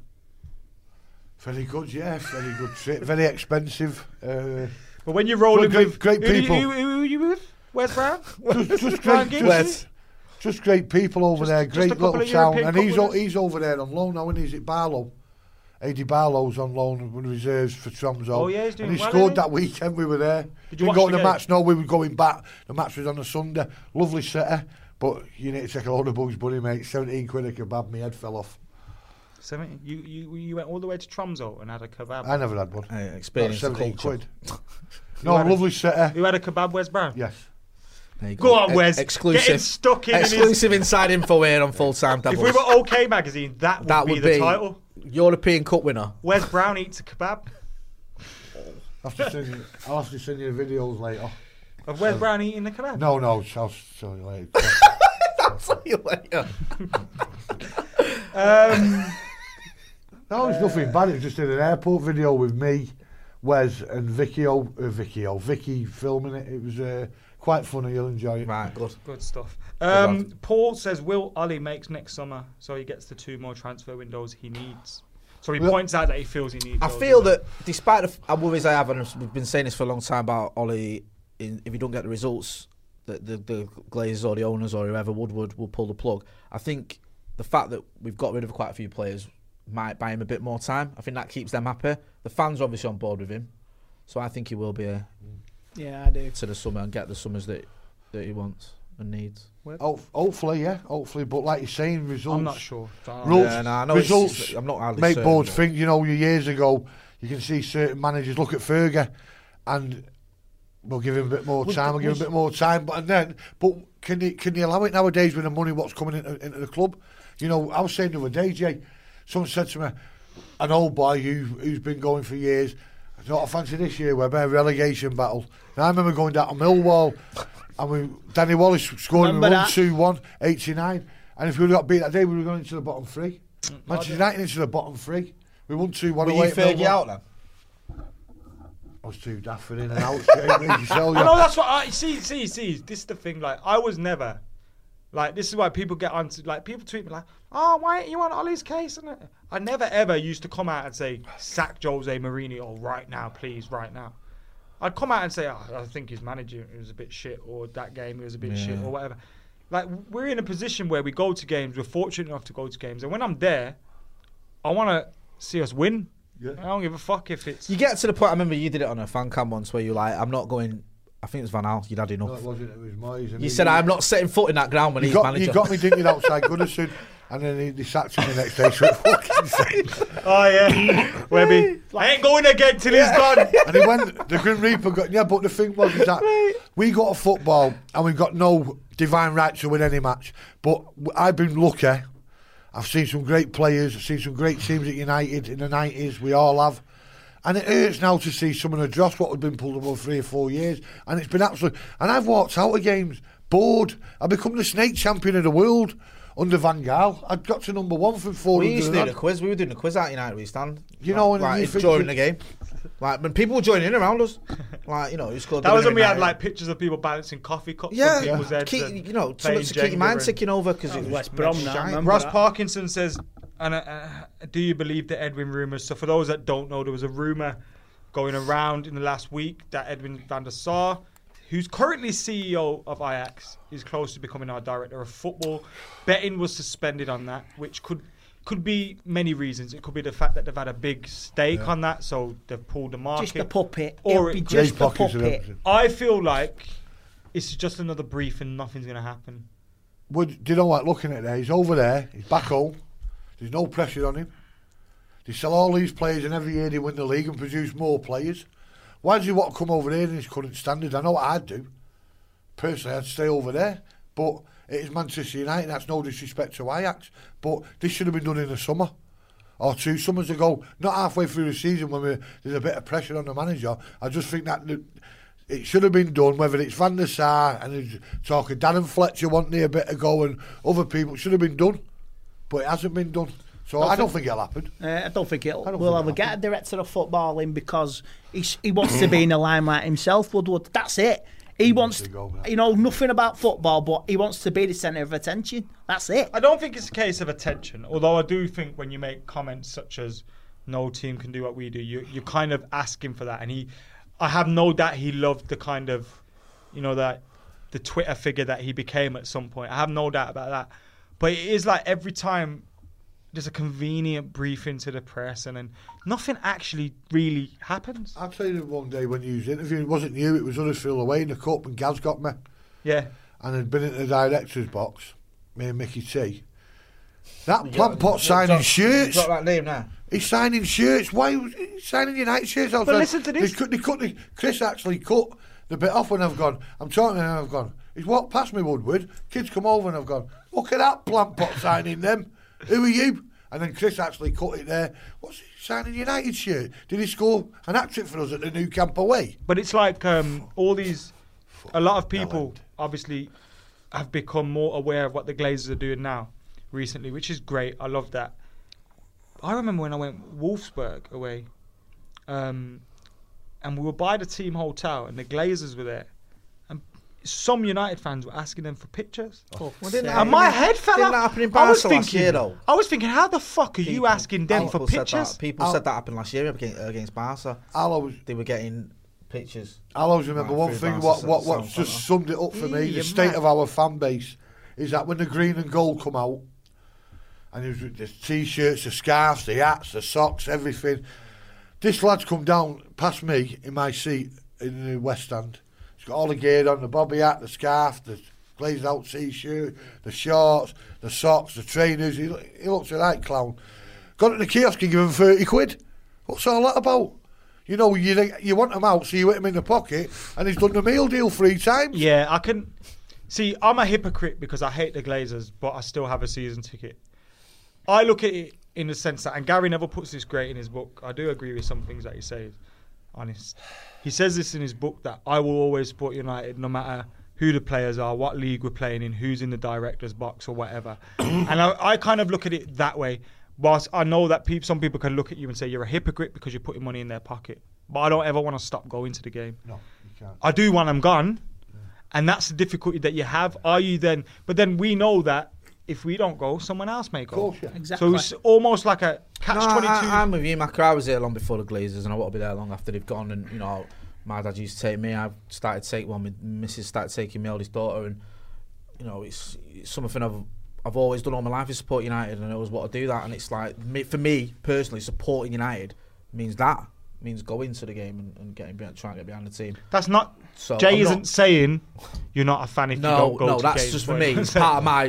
Very good, yeah, very good trip, very expensive. Uh, But when you're rolling great, with great who do you- people. who, who, who are you with? Wes Brown? just, just Ryan great, Giggs? just, just great people over Just- there, just great a couple little of town, European and he's o- couplers? he's over there on loan now, and he's at Barlow. Eddie Barlow's on loan with reserves for Tromso. Oh, yeah, he's doing and he well, scored isn't he? that weekend. We were there. Did you Didn't watch go the to the game? match. No, we were going back. The match was on a Sunday. Lovely setter, but you need to take a load of Bugs Bunny, mate. Seventeen quid a kebab. My head fell off. Seventy. You, you you went all the way to Tromso and had a kebab. I never had one. Hey, experience the Seventeen culture. quid. No, had a- lovely setter. Who had a kebab, Wes Brown? Yes. There you Go on, E- Wes. Exclusive. Getting stuck in. in his- Exclusive inside info here on Full Time If Devils. we were OK Magazine, that would that be would the be title. European Cup winner. Wes Brown eats a kebab. I'll have to send you, I'll have to send you the videos later. Of Wes Brown eating the kebab? No, no, I'll show you later. I'll tell you later. Um, No, it's nothing bad. It was just in an airport video with me, Wes, and Vicky O. Uh, Vicky O. Vicky filming it. It was uh, quite funny. You'll enjoy it. Right, good. good stuff. Um, Paul says, will Ollie makes next summer so he gets the two more transfer windows he needs? So he Well, points out that he feels he needs I those, feel doesn't that despite the f- worries I have, and we've been saying this for a long time about Ollie, in, if you don't get the results, the, the, the Glazers or the owners or whoever, Woodward, will pull the plug. I think the fact that we've got rid of quite a few players might buy him a bit more time. I think that keeps them happy. The fans are obviously on board with him. So I think he will be a, Yeah, I do. to the summer and get the summers that, that he wants and needs. Ho- hopefully, yeah, hopefully. But like you're saying, results. I'm not sure. Don't know. Rules, Yeah, no, I know it's results just- I'm not hardly make certain, boards but- think. You know, years ago, you can see certain managers look at Fergie, and we'll give him a bit more Was time. the- We'll give him a was- bit more time. But and then, but can you can you allow it nowadays with the money what's coming into, into the club? You know, I was saying the other day, Jay. Someone said to me, an old boy who who's been going for years. I thought I fancy this year we're a relegation battle. Now I remember going down to Millwall, and we Danny Wallace scoring Remember one that? two one, eighty-nine. And if we would have got beat that day, we would have gone into the bottom three. Manchester United into the bottom three. We won two one Were away. you at Fergie Millwall. out then? I was too daft for in and out. straight away, you tell I you. know that's what I see. See, see. This is the thing. Like, I was never. Like, this is why people get onto. Like, people tweet me like, "Oh, why ain't you on Ollie's case?" And I never ever used to come out and say, "Sack Jose Mourinho right now, please, right now." I'd come out and say, "Oh, I think his manager was a bit shit," or that game was a bit shit, Yeah. or whatever. Like, we're in a position where we go to games. We're fortunate enough to go to games, and when I'm there, I want to see us win. Yeah. I don't give a fuck if it's. You get to the point, I remember you did it on a fan cam once where you're like, I'm not going, I think it was Van Gaal, you'd had enough. No, it wasn't. It was Moyes. and You he- said, I'm not setting foot in that ground when You he's got, manager. you got me, didn't you, outside Goodison? And then he, he sacked him the next day, so it's fucking insane. Oh, yeah. Webby. I ain't going again till he's gone. And he went, the Grim Reaper got, yeah, but the thing was is that we got a football and we've got no divine right to win any match. But I've been lucky. I've seen some great players, I've seen some great teams at United in the nineties, we all have. And it hurts now to see someone address what we've been pulled above three or four years. And it's been absolute. And I've walked out of games bored. I've become the snake champion of the world. Under Van Gaal, I'd got to number one from four hundred. We used to do the quiz. We were doing the quiz at United. We stand, you know, like, you like during the game, like when people were joining in around us, like you know, it was called. That was when we had like pictures of people balancing coffee cups. Yeah, on people's heads keep, you know, something to keep your mind ticking over because it was West Brom. Now, Ross that. Parkinson says, "And uh, do you believe the Edwin rumours?" So for those that don't know, there was a rumour going around in the last week that Edwin van der Sar, who's currently C E O of Ajax, is close to becoming our director of football. Betting was suspended on that, which could could be many reasons. It could be the fact that they've had a big stake yeah. on that, so they've pulled the market. Just a puppet. Or It'll be it, just a puppet. I feel like it's just another brief and nothing's going to happen. Would, do you know what? Looking at it, he's over there, he's back home, there's no pressure on him. They sell all these players and every year they win the league and produce more players. Why does he want to come over here in his current standards? I know what I'd do. Personally, I'd stay over there. But it is Manchester United. That's no disrespect to Ajax. But this should have been done in the summer. Or two summers ago. Not halfway through the season when we, there's a bit of pressure on the manager. I just think that the, it should have been done, whether it's Van der Sar and he's talking Darren Fletcher wanting a bit ago and other people. It should have been done. But it hasn't been done. So don't I don't think, think it'll happen. Uh, I don't think it'll. Don't we'll think ever get a director of football in because he's, he wants to be in the limelight himself, Woodward. That's it. He, he wants, to go, you know, nothing about football, but he wants to be the centre of attention. That's it. I don't think it's a case of attention, although I do think when you make comments such as no team can do what we do, you, you're kind of asking for that. And he, I have no doubt he loved the kind of, you know, that the Twitter figure that he became at some point. I have no doubt about that. But it is like every time there's a convenient briefing to the press and then nothing actually really happens. I'll tell you one day when you was interviewing, it wasn't you, it was Huddersfield away in the cup and Gaz got me. Yeah. And I'd been in the director's box, me and Mickey T. That plant pot signing drop, shirts. Drop that name now. He's signing shirts. Why was he signing United shirts? But like, listen to this. They cut, they cut the, Chris actually cut the bit off when I've gone, I'm talking and I've gone, he's walked past me, Woodward. Kids come over and I've gone, look at that plant pot signing them. Who are you? And then Chris actually cut it there. What's he signing United shirt? Did he score an hat-trick for us at the Nou Camp away? But it's like um, all these, a lot of people obviously have become more aware of what the Glazers are doing now recently, which is great. I love that. I remember when I went Wolfsburg away um, and we were by the team hotel and the Glazers were there. Some United fans were asking them for pictures. Oh, well, didn't and my in, head fell didn't off. That happen in I was Barca last thinking, year, though? I was thinking, how the fuck are people, you asking them for pictures? Said that, people I'll, said that happened last year against, against Barca. I'll always, they were getting pictures. I'll always remember right, one thing, what, what, what just summed it up for me, the state mad. of our fan base, is that when the green and gold come out, and it was the T-shirts, the scarves, the hats, the socks, everything, this lad's come down past me in my seat in the West Stand. He's got all the gear on, the bobby hat, the scarf, the glazed out T-shirt, the shorts, the socks, the trainers. He, he looks a right clown. Got to the kiosk and give him thirty quid. What's all that about? You know, you you want him out, so you hit him in the pocket, and he's done the meal deal three times. Yeah, I can... See, I'm a hypocrite because I hate the Glazers, but I still have a season ticket. I look at it in the sense that, and Gary Neville puts this great in his book, I do agree with some things that he says, honest. He says this in his book that I will always support United no matter who the players are, what league we're playing in, who's in the director's box or whatever. And I, I kind of look at it that way, whilst I know that pe- some people can look at you and say you're a hypocrite because you're putting money in their pocket. But I don't ever want to stop going to the game. No, you can't. I do when I'm gone, yeah. And that's the difficulty that you have. Are you then... But then we know that if we don't go, someone else may go. Of course, yeah. Exactly. So it's almost like a catch no, twenty-two. I, I'm with you, Mac. I was there long before the Glazers, and I want to be there long after they've gone. And you know, my dad used to take me. I started taking well, my missus started taking my eldest daughter, and you know, it's, it's something I've I've always done all my life is support United, and I always want to do that. And it's like me, for me personally, supporting United means that means going to the game and, and getting behind, trying to get behind the team. That's not. So Jay I'm isn't not, saying you're not a fan if no, you don't go no, to that's games. just for me. It's part of my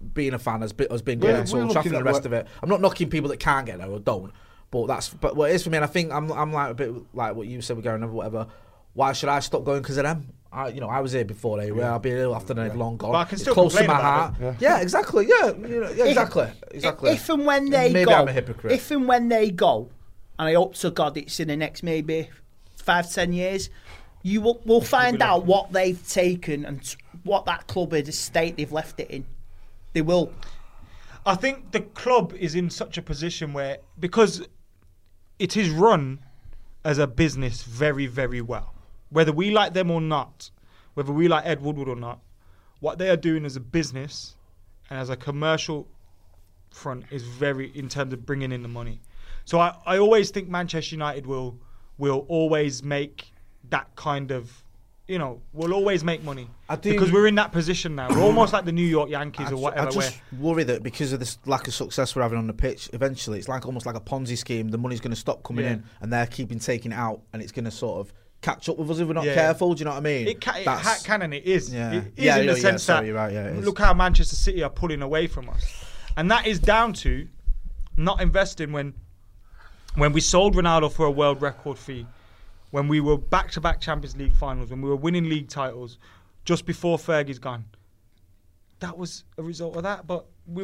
being a fan has been, has been going Yeah, to we're Old Trafford and looking the at rest of it. I'm not knocking people that can't get there or don't, but that's but what it is for me. And I think I'm I'm like a bit like what you said with Gary Neville, whatever. Why should I stop going because of them? I, you know, I was here before they were. I'll be here after they've long gone. But I can it's still close to complain my about heart. it. Yeah. yeah, exactly. Yeah, you know, yeah exactly. Exactly. If and when they maybe go, I'm a hypocrite. if and when they go, and I hope to God it's in the next maybe five, ten years, you will we'll find out what they've taken and t- what that club is, the state they've left it in. They will. I think the club is in such a position where, because it is run as a business very, very well. Whether we like them or not, whether we like Ed Woodward or not, what they are doing as a business and as a commercial front is very, in terms of bringing in the money. So I, I always think Manchester United will will always make that kind of, you know, will always make money. I do, because we're in that position now. We're almost like the New York Yankees I, or whatever. I just where, worry that because of this lack of success we're having on the pitch, eventually it's like almost like a Ponzi scheme. The money's going to stop coming Yeah. in, and they're keeping taking it out, and it's going to sort of catch up with us if we're not Yeah. careful. Do you know what I mean? It can, it That's- ha- can and it is. Yeah. It is Yeah, in no, the yeah, sense sorry, that you're right, yeah, it is. look how Manchester City are pulling away from us. And that is down to not investing when when we sold Ronaldo for a world record fee, when we were back-to-back Champions League finals, when we were winning league titles just before Fergie's gone. That was a result of that, but we'll,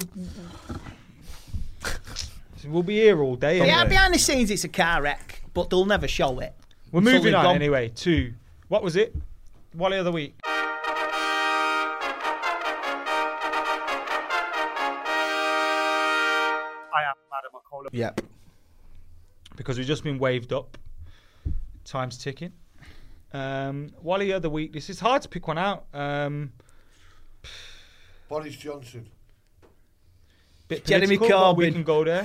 we'll be here all day. Yeah, anyway. behind the scenes it's a car wreck, but they'll never show it. We're Until moving they've on gone. anyway to, what was it? Wally of the Week. I am Madam McCullough. Yep. Because we've just been waved up. Time's ticking. Um, Wally of the Week. This is hard to pick one out. Um, Boris Johnson. bit Jeremy political, but we Corbyn. can go there.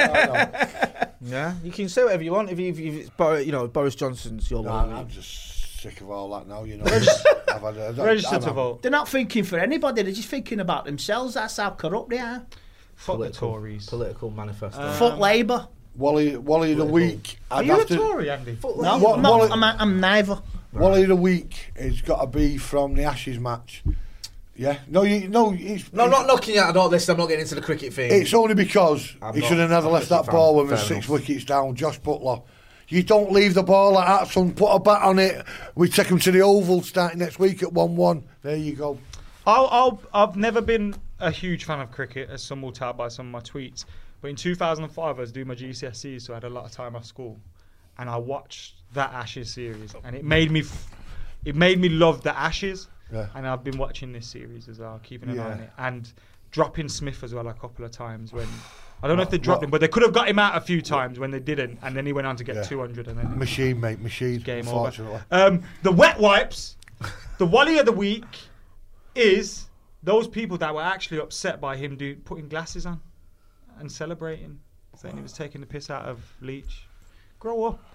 Yeah, you can say whatever you want. If you, if you if it's Boris, you know, Boris Johnson's your Nah, one. I'm just sick of all that now, you know. I've had a- Register I'm- to vote. They're not thinking for anybody, they're just thinking about themselves. That's how corrupt they are. Fuck the Political, Tories. political manifesto. Um, Fuck Labour. Wally, Wally of the Week. Are I'd you a have to- Tory, Andy? No, What- I'm, not, Wally- I'm, I'm neither. Wally of the Week has got to be from the Ashes match. Yeah? No, you, no, it's, No, I'm not knocking you out. I don't listen. I'm not getting into the cricket thing. It's only because I'm he not should have never a left cricket that fan. ball when we're Fair six enough. wickets down. Josh Butler. You don't leave the ball like that, son. Put a bat on it. We take him to the Oval starting next week at one one. There you go. I'll, I'll, I've never been a huge fan of cricket, as some will tell by some of my tweets. But in two thousand five, I was doing my G C S Es, so I had a lot of time off school, and I watched that Ashes series, and it made me, f- it made me love the Ashes. Yeah. And I've been watching this series as well, keeping an eye Yeah. on it, and dropping Smith as well a couple of times when. I don't know if they What- dropped what- him, but they could have got him out a few times when they didn't, and then he went on to get Yeah. two hundred, and then Machine, mate. Machine. game over. Unfortunately. Um, the wet wipes, the Wally of the Week is those people that were actually upset by him do, putting glasses on and celebrating, saying he was taking the piss out of Leach. Grow up.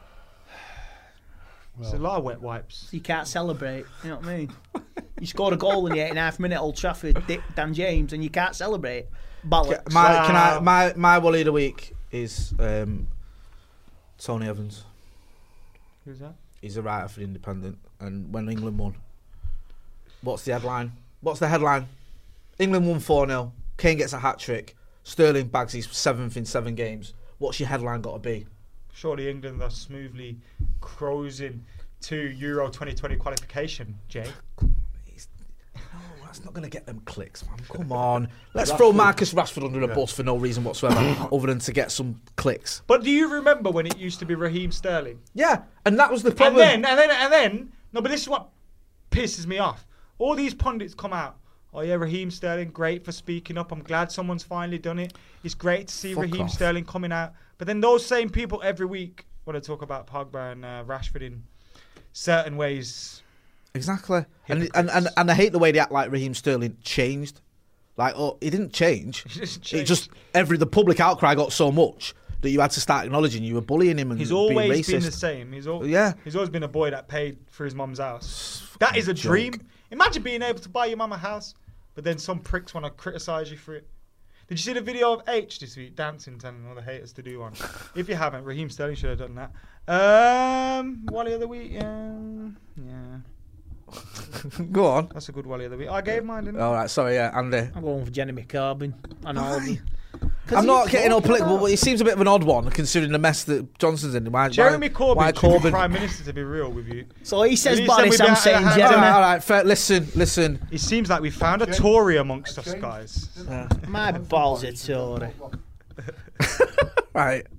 It's a lot of wet wipes. You can't celebrate. You know what I mean? You scored a goal in the eight and a half minute Old Trafford, Dick, Dan James, and you can't celebrate. Bollocks. My can I my my Wally of the Week is um, Tony Evans. Who's that? He's a writer for the Independent, and when England won, what's the headline? What's the headline? England won four nil. Kane gets a hat trick. Sterling bags his seventh in seven games. What's your headline got to be? Surely England are smoothly cruising to Euro twenty twenty qualification, Jay. No, that's not going to get them clicks, man. Come on. Let's throw Marcus Rashford under the bus for no reason whatsoever, other than to get some clicks. But do you remember when it used to be Raheem Sterling? Yeah, and that was the problem. And then, and then, and then, no, but this is what pisses me off. All these pundits come out. Oh yeah, Raheem Sterling, great for speaking up. I'm glad someone's finally done it. It's great to see Fuck Raheem off. Sterling coming out. But then those same people every week want to talk about Pogba and uh, Rashford in certain ways. Exactly. And, and and and I hate the way they act like Raheem Sterling changed. Like, oh, he didn't change. He just It changed. just every the public outcry got so much that you had to start acknowledging you were bullying him and He's being always racist. been the same. He's al- Yeah. He's always been a boy that paid for his mum's house. That is a dream. Imagine being able to buy your mum a house, but then some pricks want to criticise you for it. Did you see the video of H this week dancing, telling all the haters to do one? If you haven't, Raheem Sterling should have done that. Um, Wally of the Week, um, yeah. Go on. That's a good Wally of the week. I gave mine, didn't I? All right, sorry, yeah, Andy. I'm going for Jeremy Corbyn. I know. I'm not getting all political, but he seems a bit of an odd one considering the mess that Johnson's in. Why, Jeremy why, Corbyn why should be Corbyn? Prime Minister, to be real with you. So he says He Boris, said we'd I'm be saying out of hand. Jeremy. All right, all right, fair, listen, listen. It seems like we found a Tory amongst us, guys. Yeah. My balls are Tory. Right.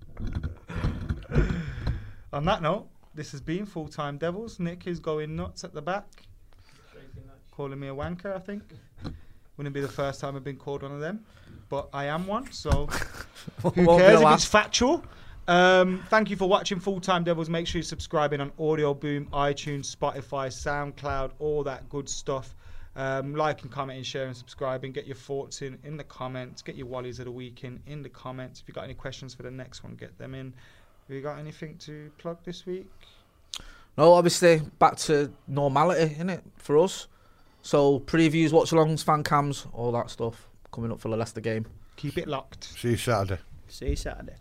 On that note, this has been Full Time Devils. Nick is going nuts at the back, calling me a wanker, I think. Wouldn't be the first time I've been called one of them, but I am one, so who Won't be cares the if last. it's factual? Um, thank you for watching Full Time Devils. Make sure you're subscribing on Audio Boom, iTunes, Spotify, SoundCloud, all that good stuff. Um, like and comment and share and subscribing. Get your thoughts in in the comments. Get your Wallies of the week in in the comments. If you've got any questions for the next one, get them in. Have you got anything to plug this week? No, obviously, back to normality, innit, for us. So, previews, watch-alongs, fan cams, all that stuff coming up for the Leicester game. Keep it locked. See you Saturday. See you Saturday.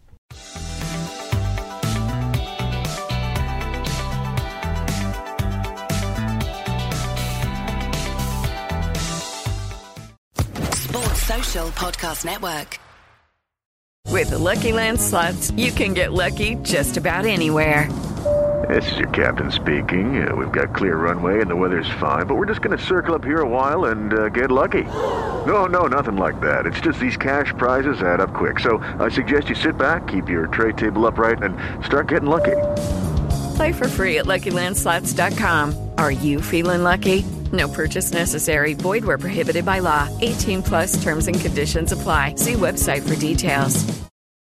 Sports Social Podcast Network. With the Lucky Land Slots, you can get lucky just about anywhere. This is your captain speaking. Uh, we've got clear runway and the weather's fine, but we're just going to circle up here a while and uh, get lucky. No, no, nothing like that. It's just these cash prizes add up quick. So I suggest you sit back, keep your tray table upright, and start getting lucky. Play for free at Lucky Land Slots dot com. Are you feeling lucky? No purchase necessary. Void where prohibited by law. eighteen plus terms and conditions apply. See website for details.